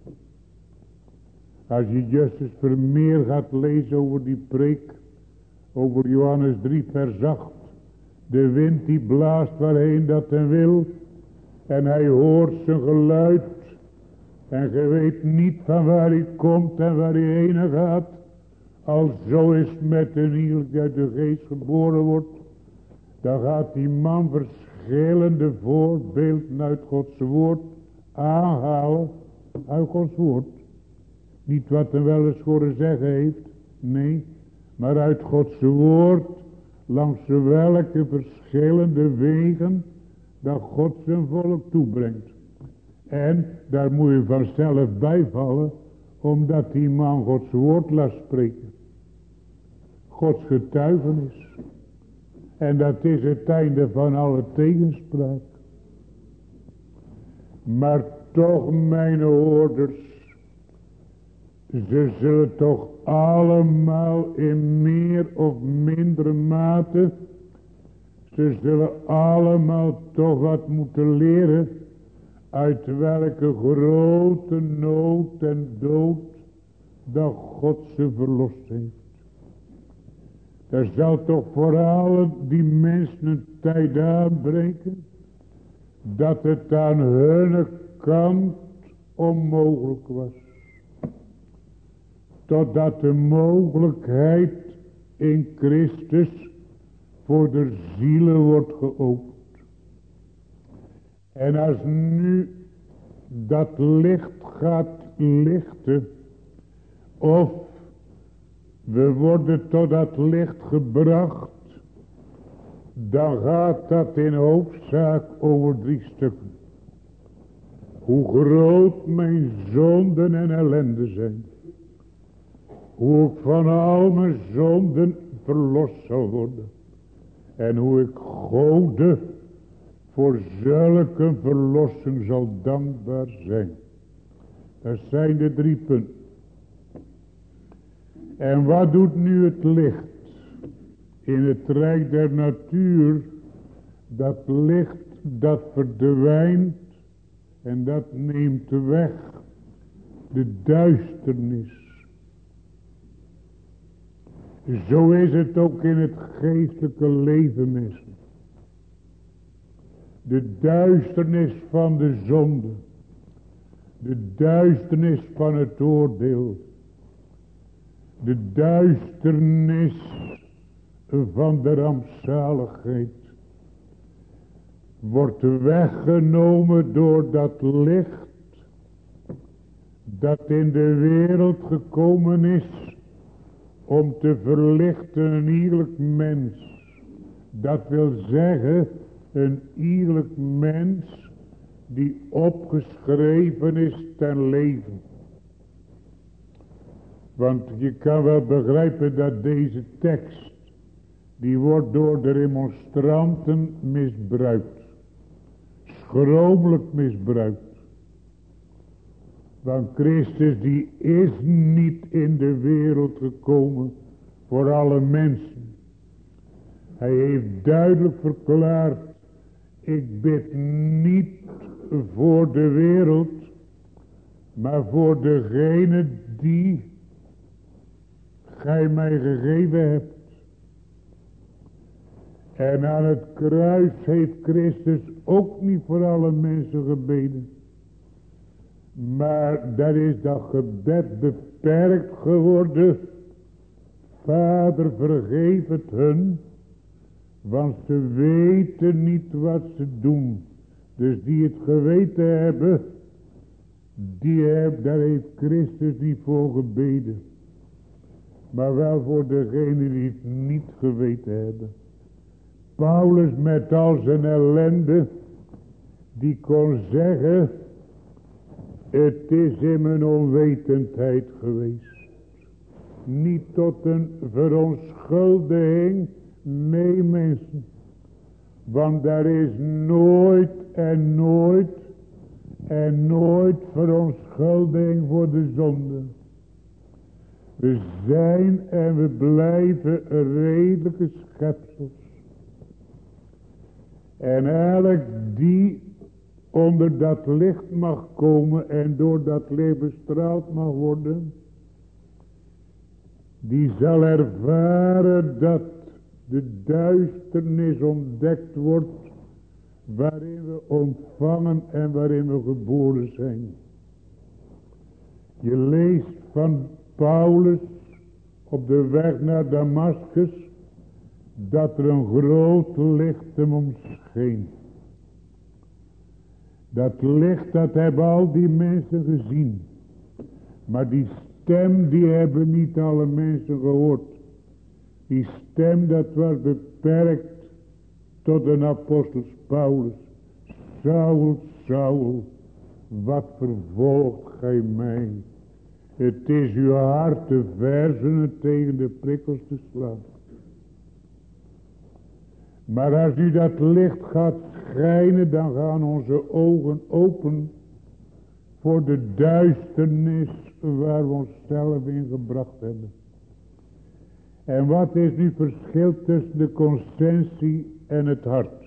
Als je Justus Vermeer gaat lezen over die preek, over Johannes 3 vers 8. De wind die blaast waarheen dat hij wil. En hij hoort zijn geluid. En je weet niet van waar hij komt en waar hij heen gaat. Als zo is met een ieder die uit de geest geboren wordt. Dan gaat die man verschillende voorbeelden uit Gods woord aanhalen. Uit Gods woord. Niet wat hij wel eens horen zeggen heeft. Nee. Maar uit Gods woord. Langs welke verschillende wegen. Dat God zijn volk toebrengt. En daar moet je vanzelf bijvallen. Omdat die man Gods woord laat spreken. Gods getuigenis. En dat is het einde van alle tegenspraak. Maar toch, mijn hoorders. Ze zullen toch allemaal in meer of mindere mate Ze zullen allemaal toch wat moeten leren uit welke grote nood en dood dat God ze verlost heeft. Er zal toch voor alle die mensen een tijd aanbreken dat het aan hun kant onmogelijk was. Totdat de mogelijkheid in Christus voor de zielen wordt geopend. En als nu dat licht gaat lichten, of we worden tot dat licht gebracht, dan gaat dat in hoofdzaak over 3 stukken. Hoe groot mijn zonden en ellende zijn. Hoe ik van al mijn zonden verlost zal worden. En hoe ik Gode voor zulke verlossing zal dankbaar zijn. Dat zijn de 3 punten. En wat doet nu het licht? In het rijk der natuur, dat licht dat verdwijnt en dat neemt weg de duisternis. Zo is het ook in het geestelijke leven, mensen. De duisternis van de zonde. De duisternis van het oordeel. De duisternis van de rampzaligheid. Wordt weggenomen door dat licht. Dat in de wereld gekomen is. Om te verlichten een eerlijk mens. Dat wil zeggen een eerlijk mens die opgeschreven is ten leven. Want je kan wel begrijpen dat deze tekst, die wordt door de remonstranten misbruikt. Schromelijk misbruikt. Want Christus die is niet in de wereld gekomen voor alle mensen. Hij heeft duidelijk verklaard, ik bid niet voor de wereld, maar voor degene die gij mij gegeven hebt. En aan het kruis heeft Christus ook niet voor alle mensen gebeden. Maar daar is dat gebed beperkt geworden. Vader, vergeef het hun, want ze weten niet wat ze doen. Dus die het geweten hebben, daar heeft Christus niet voor gebeden. Maar wel voor degenen die het niet geweten hebben. Paulus met al zijn ellende, die kon zeggen, het is in mijn onwetendheid geweest. Niet tot een verontschuldiging, nee mensen. Want daar is nooit en nooit en nooit verontschuldiging voor de zonde. We zijn en we blijven redelijke schepsels. En elk die onder dat licht mag komen en door dat licht bestraald mag worden, die zal ervaren dat de duisternis ontdekt wordt waarin we ontvangen en waarin we geboren zijn. Je leest van Paulus op de weg naar Damaskus dat er een groot licht hem omscheen. Dat licht, dat hebben al die mensen gezien. Maar die stem, die hebben niet alle mensen gehoord. Die stem, dat was beperkt tot een apostel Paulus. Saul, Saul, wat vervolgt gij mij? Het is uw hart te verzenen tegen de prikkels te slaan. Maar als u dat licht gaat schijnen, dan gaan onze ogen open voor de duisternis waar we onszelf in gebracht hebben. En wat is nu het verschil tussen de conscientie en het hart?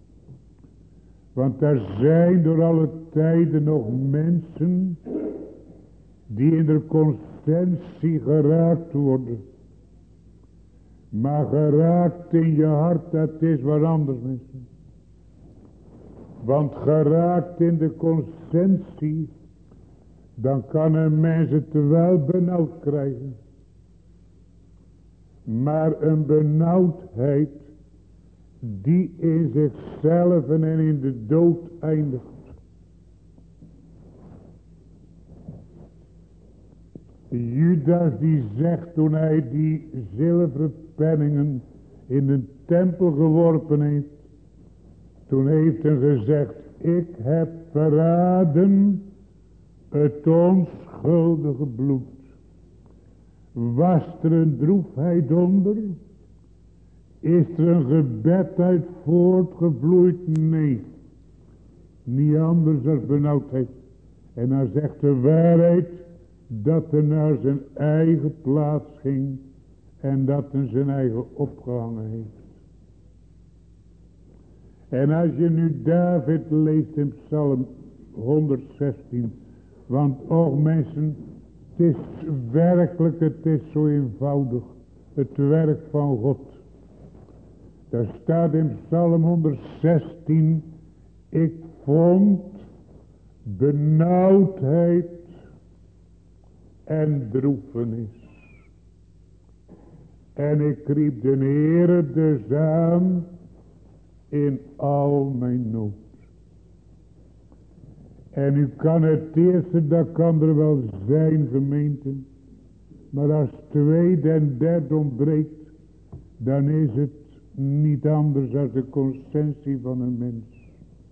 Want er zijn door alle tijden nog mensen die in de conscientie geraakt worden. Maar geraakt in je hart, dat is wat anders, mensen. Want geraakt in de conscientie, dan kan een mens het wel benauwd krijgen. Maar een benauwdheid die in zichzelf en in de dood eindigt. Judas die zegt toen hij die zilveren penningen in de tempel geworpen heeft. Toen heeft hij gezegd, ik heb verraden het onschuldige bloed. Was er een droefheid onder? Is er een gebed uit voortgevloeid? Nee. Niet anders dan benauwdheid. En dan zegt de waarheid dat hij naar zijn eigen plaats ging. En dat hij zijn eigen opgehangen heeft. En als je nu David leest in Psalm 116. Want och mensen, het is werkelijk, het is zo eenvoudig. Het werk van God. Daar staat in Psalm 116. Ik vond benauwdheid en droefenis. En ik riep de Heere dus aan in al mijn nood. En u kan het eerste, dat kan er wel zijn, gemeente. Maar als tweede en derde ontbreekt, dan is het niet anders dan de conscientie van een mens.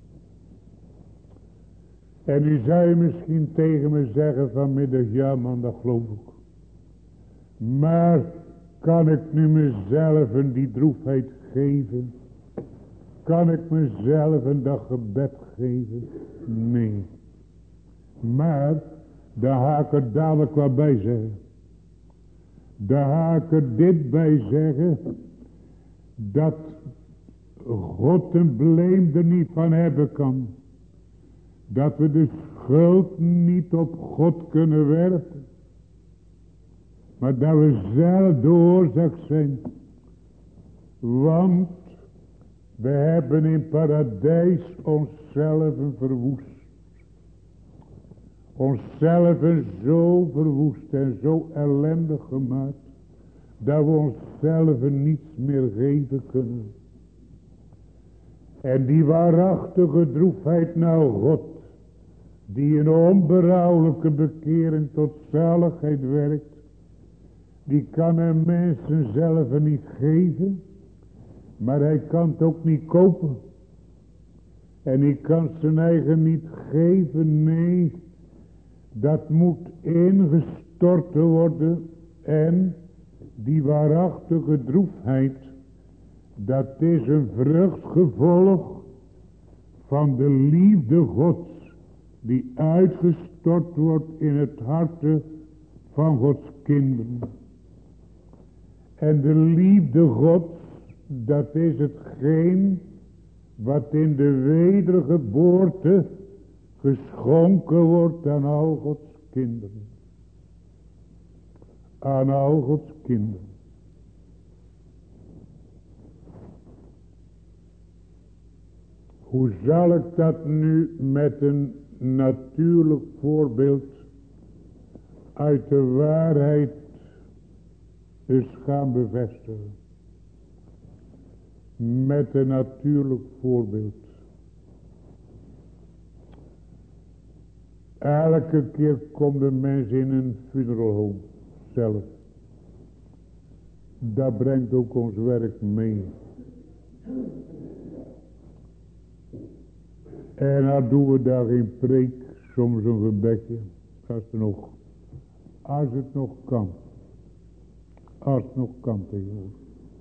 En u zou misschien tegen me zeggen vanmiddag, ja man, dat geloof ik. Maar kan ik nu mezelf die droefheid geven? Kan ik mezelf dat gebed geven? Nee. Maar, daar ga ik er dadelijk wat bij zeggen. Daar ga ik er dit bij zeggen. Dat God een bleem er niet van hebben kan. Dat we de schuld niet op God kunnen werpen. Maar dat we zelf de oorzaak zijn. Want we hebben in paradijs onszelf verwoest. Onszelf zo verwoest en zo ellendig gemaakt. Dat we onszelf niets meer geven kunnen. En die waarachtige droefheid naar God. Die een onberouwelijke bekering tot zaligheid werkt. Die kan een mens zelf niet geven. Maar hij kan het ook niet kopen. En hij kan zijn eigen niet geven. Nee. Dat moet ingestort worden. En die waarachtige droefheid. Dat is een vruchtgevolg van de liefde Gods. Die uitgestort wordt in het hart van Gods kinderen. En de liefde Gods. Dat is hetgeen wat in de wedergeboorte geschonken wordt aan al Gods kinderen. Aan al Gods kinderen. Hoe zal ik dat nu met een natuurlijk voorbeeld uit de waarheid eens gaan bevestigen? Met een natuurlijk voorbeeld. Elke keer komt de mens in een funeral home zelf. Dat brengt ook ons werk mee. En dan doen we daar geen preek, soms een gebedje. Als het nog kan. Als het nog kan tegenwoordig.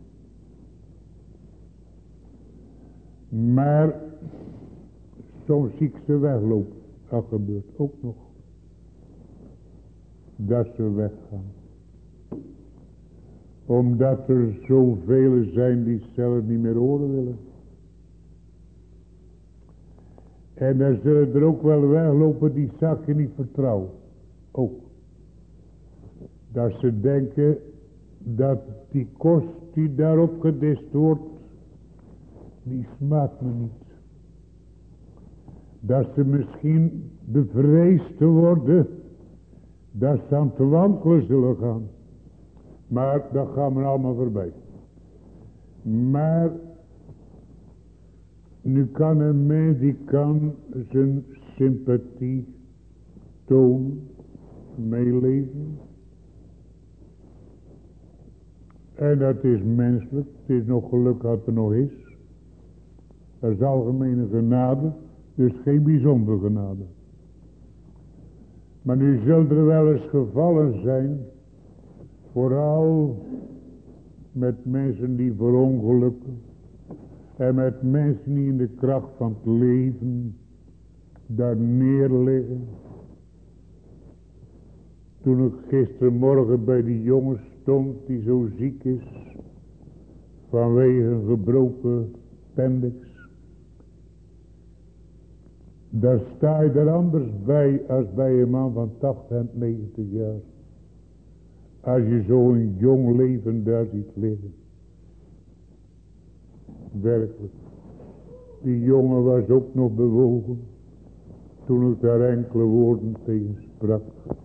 Maar soms zie ik ze weglopen. Dat gebeurt ook nog. Dat ze weggaan. Omdat er zoveel zijn die zelf niet meer horen willen. En dan zullen er ook wel weglopen die zaken niet vertrouwen. Ook. Dat ze denken dat die kost die daarop gedist wordt, die smaakt me niet. Dat ze misschien bevreesd te worden, dat ze aan te wankelen zullen gaan. Maar dat gaan we allemaal voorbij. Maar nu kan een mens die kan zijn sympathie tonen, meeleven. En dat is menselijk. Het is nog geluk dat er nog is. Dat is algemene genade. Dus geen bijzondere genade. Maar nu zullen er wel eens gevallen zijn. Vooral met mensen die verongelukken. En met mensen die in de kracht van het leven daar neerliggen. Toen ik gistermorgen bij die jongen stond die zo ziek is. Vanwege een gebroken appendix. Daar sta je er anders bij als bij een man van 80 en 90 jaar. Als je zo'n jong leven daar ziet liggen. Werkelijk. Die jongen was ook nog bewogen. Toen ik daar enkele woorden tegen sprak.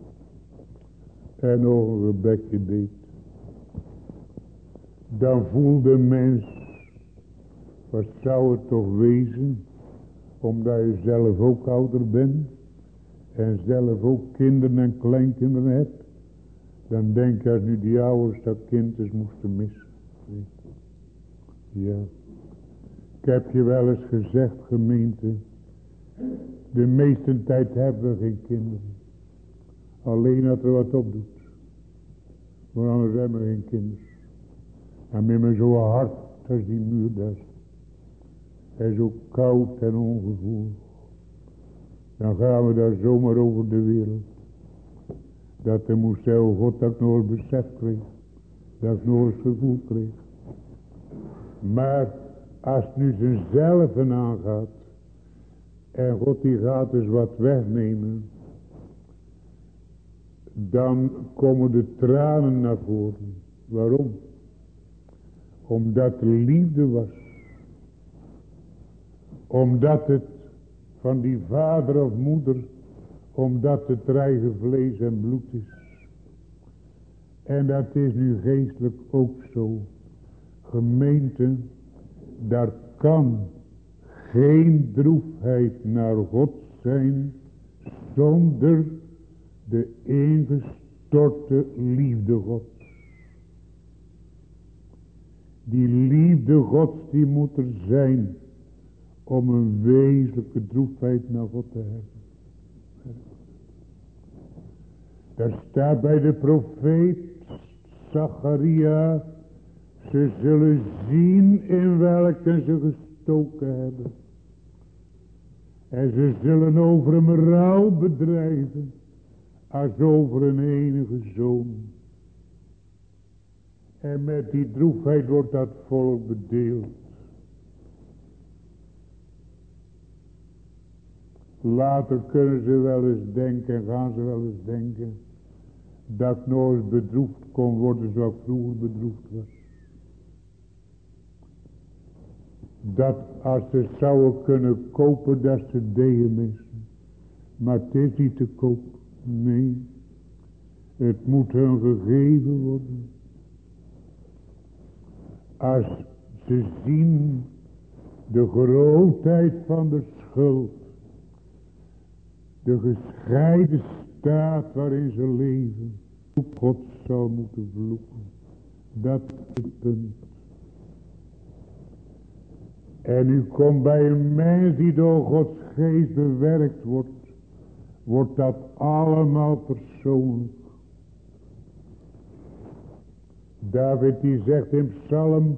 En nog een gebedje deed. Dan voelde een mens. Wat zou het toch wezen. Omdat je zelf ook ouder bent. En zelf ook kinderen en kleinkinderen hebt. Dan denk je als nu die ouders dat kind eens moesten missen. Ja. Ik heb je wel eens gezegd, gemeente. De meeste tijd hebben we geen kinderen. Alleen dat er wat op doet. Maar anders hebben we geen kinderen. En met me zo hard als die muur daar. En zo koud en ongevoelig. Dan gaan we daar zomaar over de wereld. Dat er moest zeggen, oh God, dat ik nog eens besef kreeg. Dat ik nog eens gevoel kreeg. Maar als het nu zichzelf aangaat. En God die gaat dus wat wegnemen. Dan komen de tranen naar voren. Waarom? Omdat er liefde was. Omdat het van die vader of moeder. Omdat het er eigen vlees en bloed is. En dat is nu geestelijk ook zo. Gemeente, daar kan geen droefheid naar God zijn. Zonder de ingestorte liefde Gods. Die liefde Gods die moet er zijn. Om een wezenlijke droefheid naar God te hebben. Daar staat bij de profeet Zacharia. Ze zullen zien in welke ze gestoken hebben. En ze zullen over hem rouw bedrijven. Als over een enige zoon. En met die droefheid wordt dat volk bedeeld. Later kunnen ze wel eens denken en gaan ze wel eens denken. Dat ik nog eens bedroefd kon worden zoals ik vroeger bedroefd was. Dat als ze zouden kunnen kopen dat ze deden missen. Maar het is niet te koop. Nee. Het moet hun gegeven worden. Als ze zien de grootheid van de schuld. De gescheiden staat waarin ze leven. God zal moeten vloeken. Dat is het punt. En u komt bij een mens die door Gods geest bewerkt wordt. Wordt dat allemaal persoonlijk. David die zegt in Psalm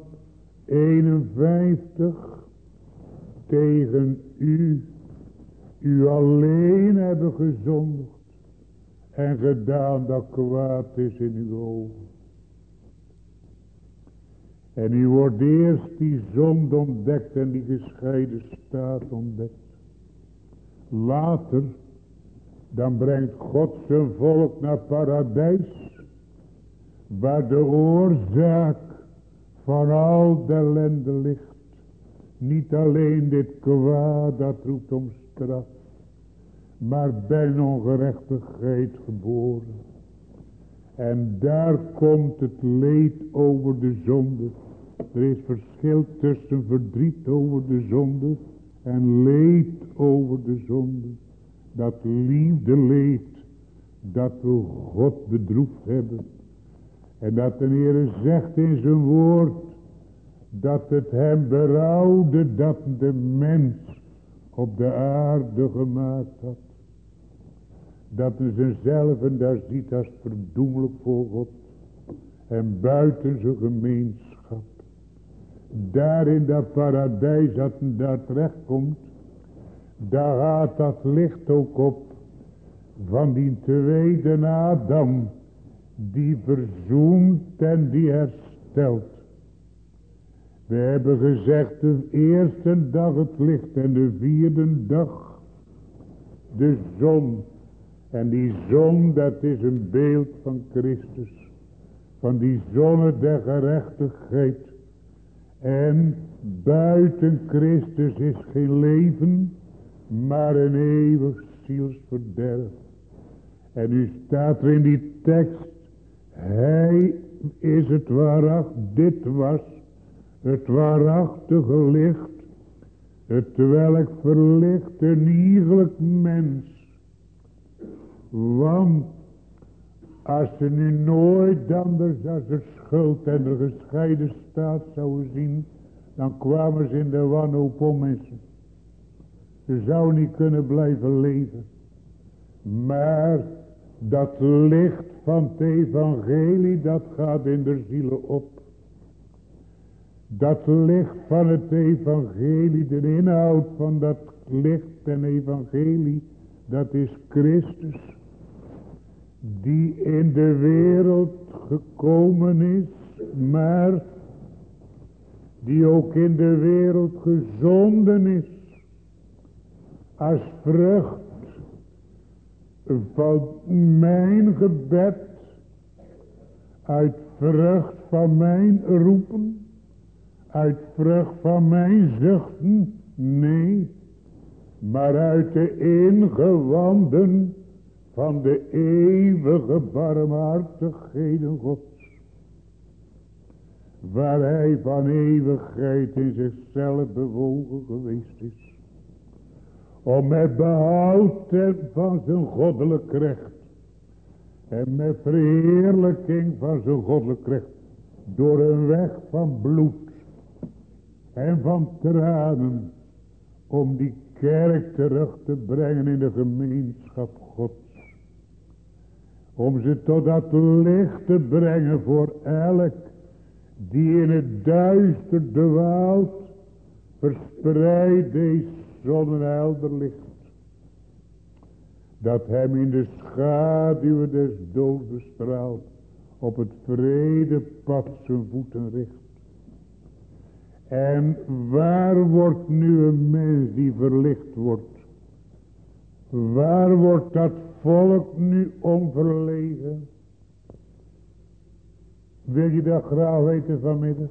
51. Tegen u alleen hebben gezondigd. En gedaan dat kwaad is in uw ogen. En nu wordt eerst die zonde ontdekt en die gescheiden staat ontdekt. Later, dan brengt God zijn volk naar paradijs, waar de oorzaak van al de ellende ligt. Niet alleen dit kwaad dat roept om straf, maar bij ongerechtigheid geboren. En daar komt het leed over de zonde. Er is verschil tussen verdriet over de zonde en leed over de zonde. Dat liefde leed, dat we God bedroefd hebben. En dat de Heer zegt in zijn woord, dat het hem berouwde dat de mens op de aarde gemaakt had. Dat hij zichzelf daar ziet als verdoemelijk voor God. En buiten zijn gemeenschap. Daar in dat paradijs dat hij daar terecht komt. Daar gaat dat licht ook op. Van die tweede Adam. Die verzoent en die herstelt. We hebben gezegd de eerste dag het licht en de vierde dag de zon. En die zon, dat is een beeld van Christus. Van die zonne der gerechtigheid. En buiten Christus is geen leven, maar een eeuwig zielsverderf. En nu staat er in die tekst, hij is het waarachtig, dit was het waarachtige licht, het welk verlicht een iegelijk mens. Want als ze nu nooit anders als de schuld en de gescheiden staat zouden zien, dan kwamen ze in de wanhoop om mensen. Ze zouden niet kunnen blijven leven. Maar dat licht van het evangelie, dat gaat in de zielen op. Dat licht van het evangelie, de inhoud van dat licht en evangelie, dat is Christus. Die in de wereld gekomen is, maar die ook in de wereld gezonden is. Als vrucht van mijn gebed, uit vrucht van mijn roepen, uit vrucht van mijn zuchten, nee, maar uit de ingewanden van de eeuwige barmhartigheden Gods, waar hij van eeuwigheid in zichzelf bewogen geweest is, om met behoud van zijn goddelijk recht en met verheerlijking van zijn goddelijk recht, door een weg van bloed en van tranen, om die kerk terug te brengen in de gemeenschap Gods. Om ze tot dat licht te brengen voor elk die in het duister dwaalt, verspreidt deze zonnehelder licht. Dat hem in de schaduw des doods bestraalt, op het vrede pad zijn voeten richt. En waar wordt nu een mens die verlicht wordt? Waar wordt dat volk nu onverlegen? Wil je dat graag weten vanmiddag?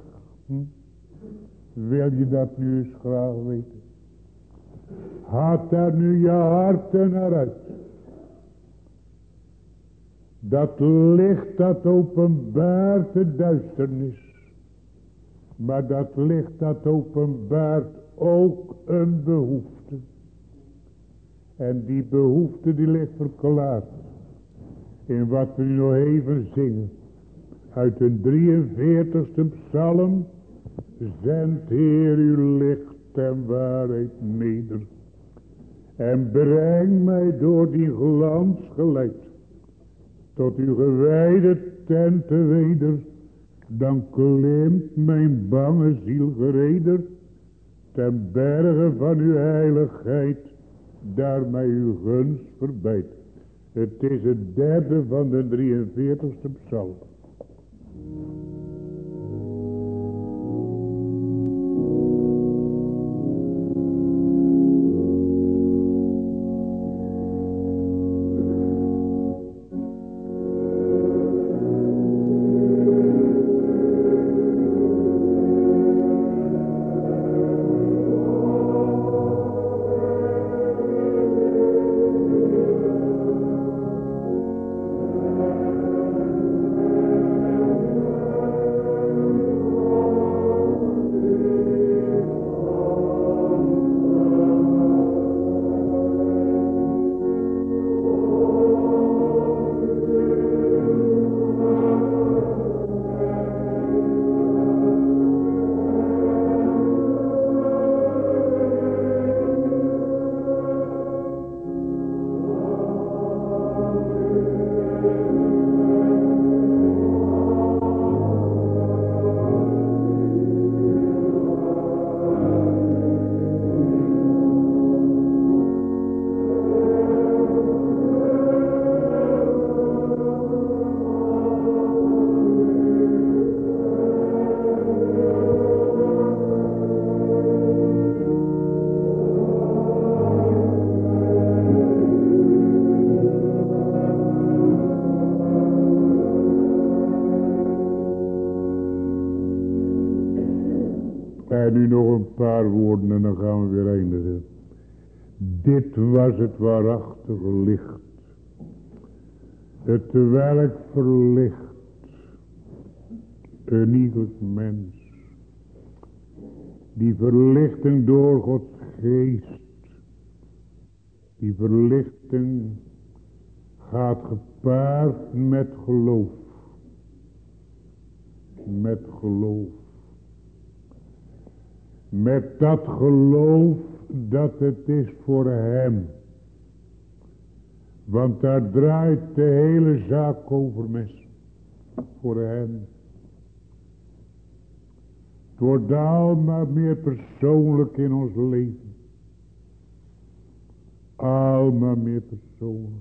Wil je dat nu eens graag weten? Gaat daar nu je harten naar uit? Dat licht dat openbaart de duisternis. Maar dat licht dat openbaart ook een behoefte. En die behoefte die ligt verklaard in wat we nu nog even zingen. Uit de 43ste psalm. Zend Heer uw licht en waarheid neder. En breng mij door die glans geleid. Tot uw gewijde tenten weder. Dan klimt mijn bange ziel gereder. Ten berge van uw heiligheid. Daar mij uw gunst verbijt. Het is het derde van de 43ste psalm. En nu nog een paar woorden en dan gaan we weer eindigen. Dit was het waarachtige licht. Het werk verlicht een iegelijk mens. Die verlichting door Gods geest. Die verlichting gaat gepaard met geloof. Met geloof. Met dat geloof dat het is voor hem. Want daar draait de hele zaak over, mensen. Voor hem. Het wordt allemaal meer persoonlijk in ons leven. Allemaal meer persoonlijk.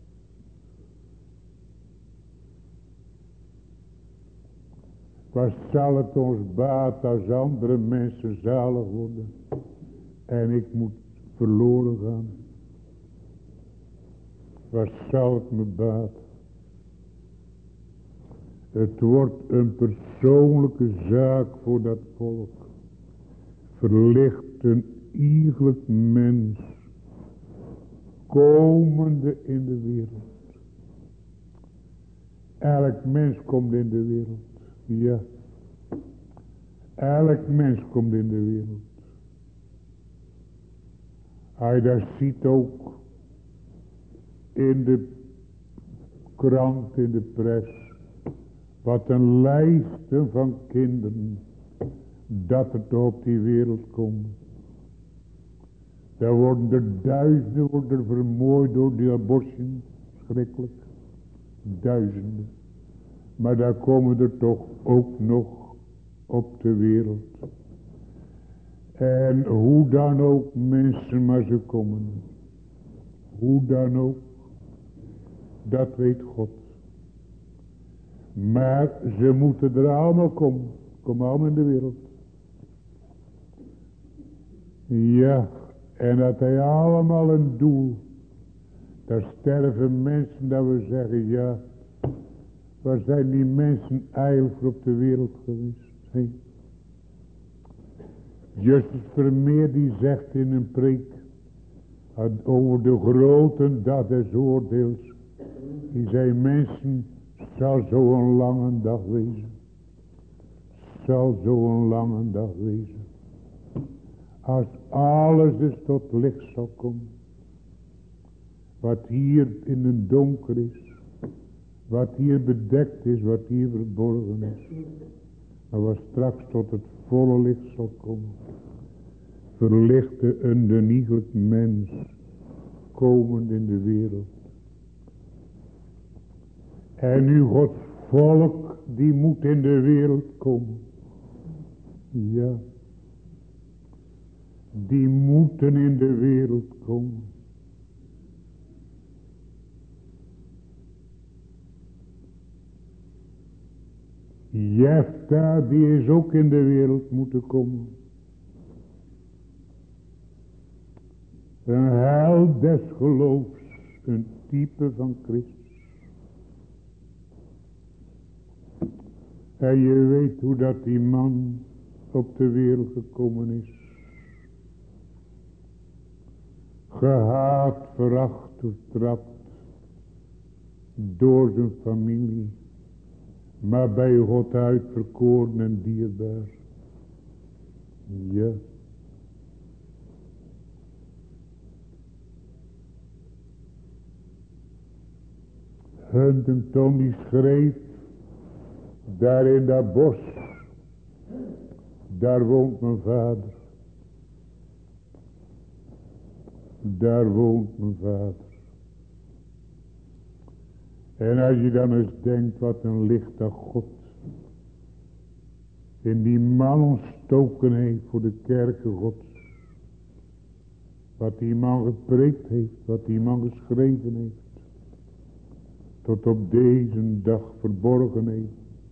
Wat zal het ons baat als andere mensen zalig worden en ik moet verloren gaan? Wat zal het me baat? Het wordt een persoonlijke zaak voor dat volk. Verlicht een iegelijk mens komende in de wereld. Elk mens komt in de wereld. Ja. Elk mens komt in de wereld. Hij daar ziet ook in de krant, in de pers, wat een lijsten van kinderen dat er toch op die wereld komen. Daar worden er duizenden vermoord door die abortion. Schrikkelijk. Duizenden. Maar daar komen er toch ook nog op de wereld. En hoe dan ook mensen maar ze komen. Hoe dan ook. Dat weet God. Maar ze moeten er allemaal komen. Komen allemaal in de wereld. Ja. En dat hij allemaal een doel. Daar sterven mensen dat we zeggen ja. Waar zijn die mensen eigenlijk op de wereld geweest? Hey. Justus Vermeer die zegt in een preek. Over de grote dag des oordeels. Die zei mensen. Zal zo'n lange dag wezen. Zal zo'n lange dag wezen. Als alles dus tot licht zal komen. Wat hier in het donker is. Wat hier bedekt is. Wat hier verborgen is. Maar wat straks tot het volle licht zal komen. Verlichte een deniegelijk mens. Komend in de wereld. En nu Gods volk. Die moet in de wereld komen. Ja. Die moeten in de wereld komen. Jefta die is ook in de wereld moeten komen. Een held des geloofs. Een type van Christus. En je weet hoe dat die man op de wereld gekomen is. Gehaat, veracht, vertrapt. Door zijn familie. Maar bij God uitverkoren en dierbaar. Ja. Huntington die schreef. Daar in dat bos. Daar woont mijn vader. Daar woont mijn vader. En als je dan eens denkt wat een licht dat God in die man ontstoken heeft voor de kerken Gods. Wat die man gepreekt heeft, wat die man geschreven heeft. Tot op deze dag verborgen heeft.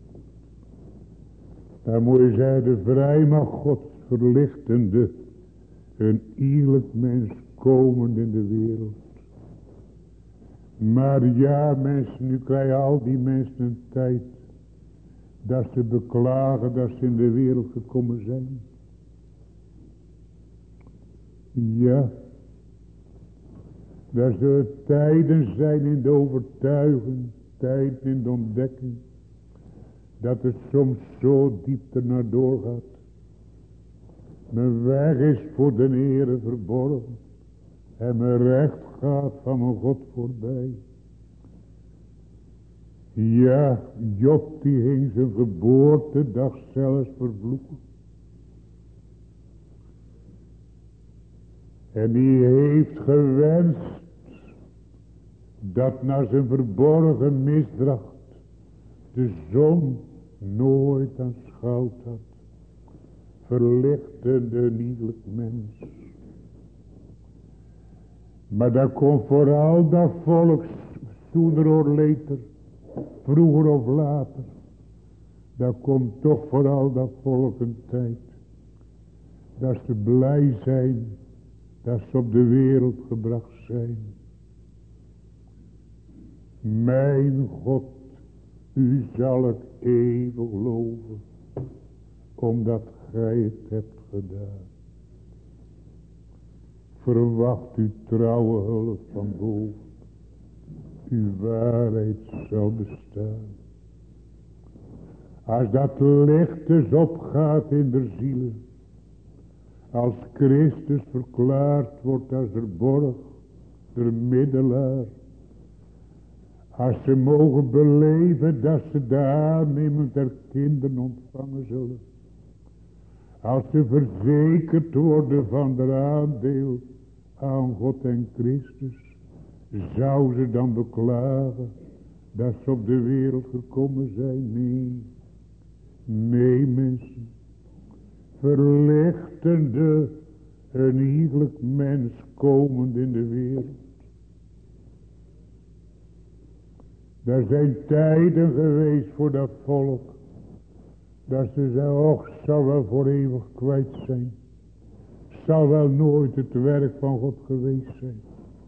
Dan moet je zeggen, de vrijmacht Gods verlichtende een iegelijk mens komend in de wereld. Maar ja mensen, nu krijgen al die mensen een tijd dat ze beklagen dat ze in de wereld gekomen zijn. Ja, er zullen tijden zijn in de overtuiging, tijden in de ontdekking, dat het soms zo diep ernaar doorgaat. Mijn weg is voor de Heere verborgen en mijn recht gaat van mijn God voorbij. Ja, Job die ging zijn geboortedag zelfs vervloeken. En die heeft gewenst dat naar zijn verborgen misdracht de zon nooit aanschouwd had. Verlichtende een iegelijk mens. Maar daar komt vooral dat volk sooner or later, vroeger of later, daar komt toch vooral dat volk een tijd dat ze blij zijn dat ze op de wereld gebracht zijn. Mijn God, u zal ik eeuwig loven, omdat gij het hebt gedaan. Verwacht uw trouwe hulp van boven, uw waarheid zal bestaan. Als dat licht dus opgaat in de zielen, als Christus verklaard wordt als de borg, de middelaar, als ze mogen beleven dat ze de aanneming der kinderen ontvangen zullen, als ze verzekerd worden van de aandeel aan God en Christus, zou ze dan beklagen dat ze op de wereld gekomen zijn? Nee, nee mensen, verlichtende een iegelijk mens komend in de wereld. Er zijn tijden geweest voor dat volk, dat ze zeggen, och, zal wel voor eeuwig kwijt zijn. Zal wel nooit het werk van God geweest zijn.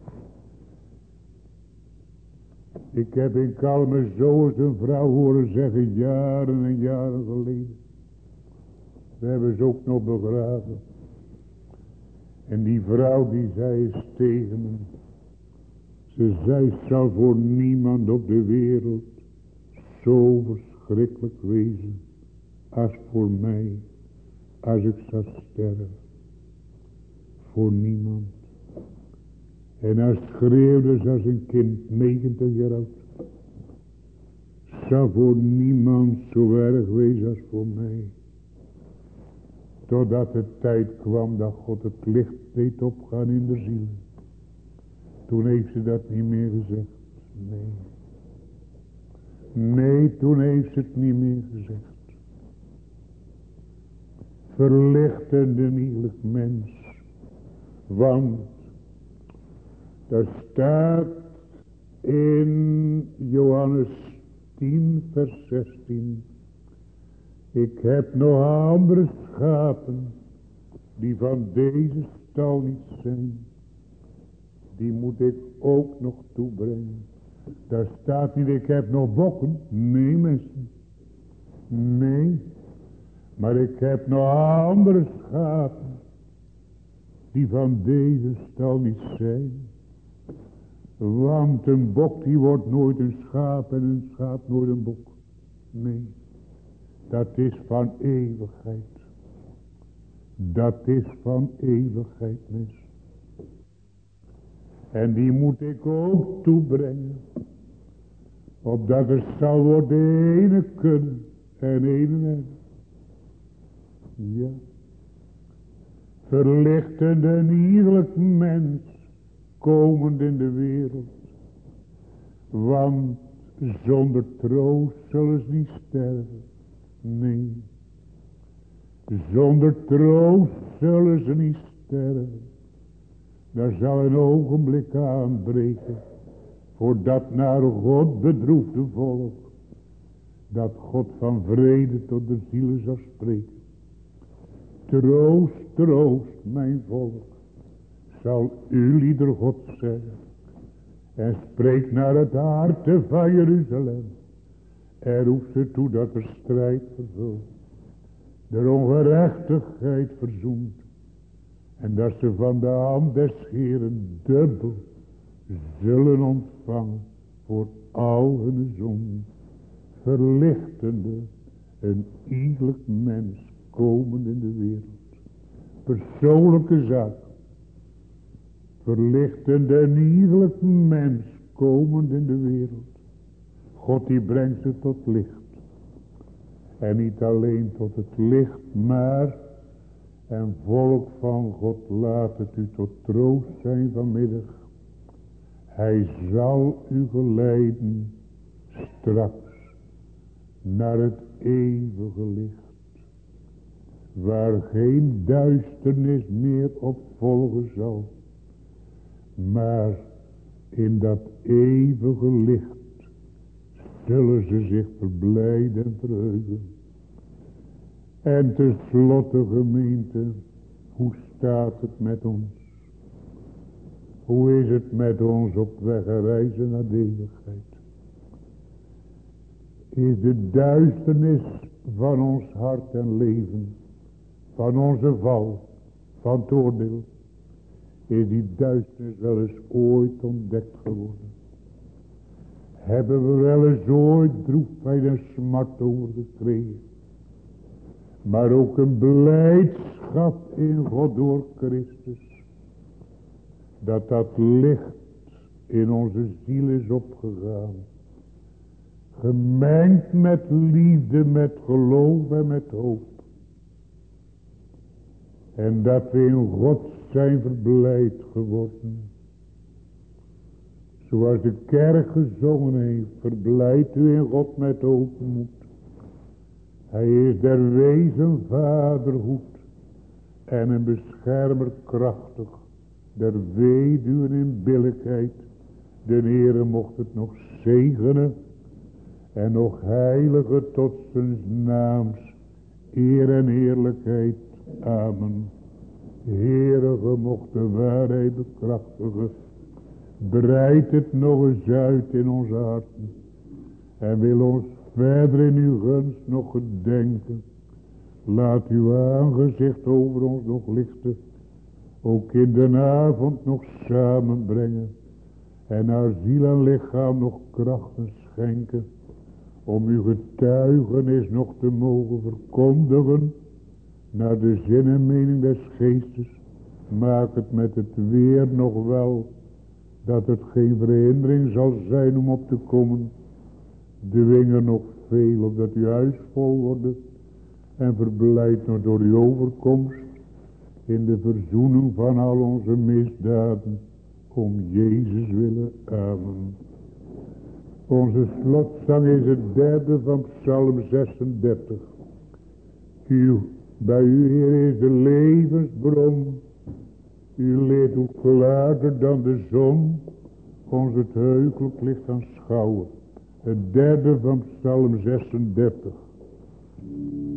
Ik heb in Kalme zo eens een vrouw horen zeggen, jaren en jaren geleden. We hebben ze ook nog begraven. En die vrouw die zei eens tegen me. Ze zei, zal voor niemand op de wereld zo verschrikkelijk wezen als voor mij, als ik zou sterven. Voor niemand. En hij schreeuwde ze als een kind, 90 jaar oud. Zou voor niemand zo erg wezen als voor mij. Totdat de tijd kwam dat God het licht deed opgaan in de ziel. Toen heeft ze dat niet meer gezegd. Nee. Nee, toen heeft ze het niet meer gezegd. Verlichtende een iegelijk mens. Want daar staat in Johannes 10 vers 16. Ik heb nog andere schapen die van deze stal niet zijn. Die moet ik ook nog toebrengen. Daar staat niet, ik heb nog bokken. Nee mensen. Nee. Maar ik heb nog andere schapen. Die van deze stal niet zijn. Want een bok die wordt nooit een schaap. En een schaap nooit een bok. Nee. Dat is van eeuwigheid. Dat is van eeuwigheid mensen. En die moet ik ook toebrengen. Opdat er zal worden ene kunnen en ene hebben. Ja. Verlichtende een iegelijk mens komend in de wereld. Want zonder troost zullen ze niet sterven. Nee. Zonder troost zullen ze niet sterven. Daar zal een ogenblik aanbreken. Voor dat naar God bedroefde volk. Dat God van vrede tot de zielen zal spreken. Troost, troost mijn volk. Zal u lieder God zeggen. En spreek naar het hart van Jeruzalem. En roept ze toe dat er strijd vervult. De ongerechtigheid verzoent. En dat ze van de hand des Heeren dubbel zullen ontvangen voor al hun zonden. Verlichtende een iegelijk mens komen in de wereld. Persoonlijke zaak. Verlichtende een iegelijk mens komen in de wereld. God die brengt ze tot licht. En niet alleen tot het licht, maar en volk van God, laat het u tot troost zijn vanmiddag. Hij zal u geleiden straks naar het eeuwige licht, waar geen duisternis meer op volgen zal, maar in dat eeuwige licht zullen ze zich verblijden en verheugen. En tenslotte gemeente, hoe staat het met ons? Hoe is het met ons op weg en reizen naar de eeuwigheid? Is de duisternis van ons hart en leven, van onze val, van het oordeel, is die duisternis wel eens ooit ontdekt geworden? Hebben we wel eens ooit droefheid en smart over gekregen? Maar ook een blijdschap in God door Christus. Dat licht in onze ziel is opgegaan. Gemengd met liefde, met geloof en met hoop. En dat we in God zijn verblijd geworden. Zoals de kerk gezongen heeft, verblijdt u in God met overmoed. Hij is der wezen vaderhoed en een beschermer krachtig, der weduwen in billijkheid. De Heere mocht het nog zegenen en nog heiligen tot zijn naams eer en heerlijkheid. Amen. Heere, ge mocht de waarheid bekrachtigen. Breid het nog eens uit in onze harten. En wil ons verder in uw gunst nog gedenken. Laat uw aangezicht over ons nog lichten. Ook in de avond nog samenbrengen. En haar ziel en lichaam nog krachten schenken. Om uw getuigenis nog te mogen verkondigen. Naar de zin en mening des geestes. Maak het met het weer nog wel. Dat het geen verhindering zal zijn om op te komen. Dwing er nog veel opdat uw huis vol wordt. En verblijd nog door uw overkomst. In de verzoening van al onze misdaden. Om Jezus willen. Amen. Onze slotzang is het derde van Psalm 36. Bij u, Heer, is de levensbron. U leert hoe klaarder dan de zon ons het heugelijk licht aanschouwen. Het derde van Psalm 36.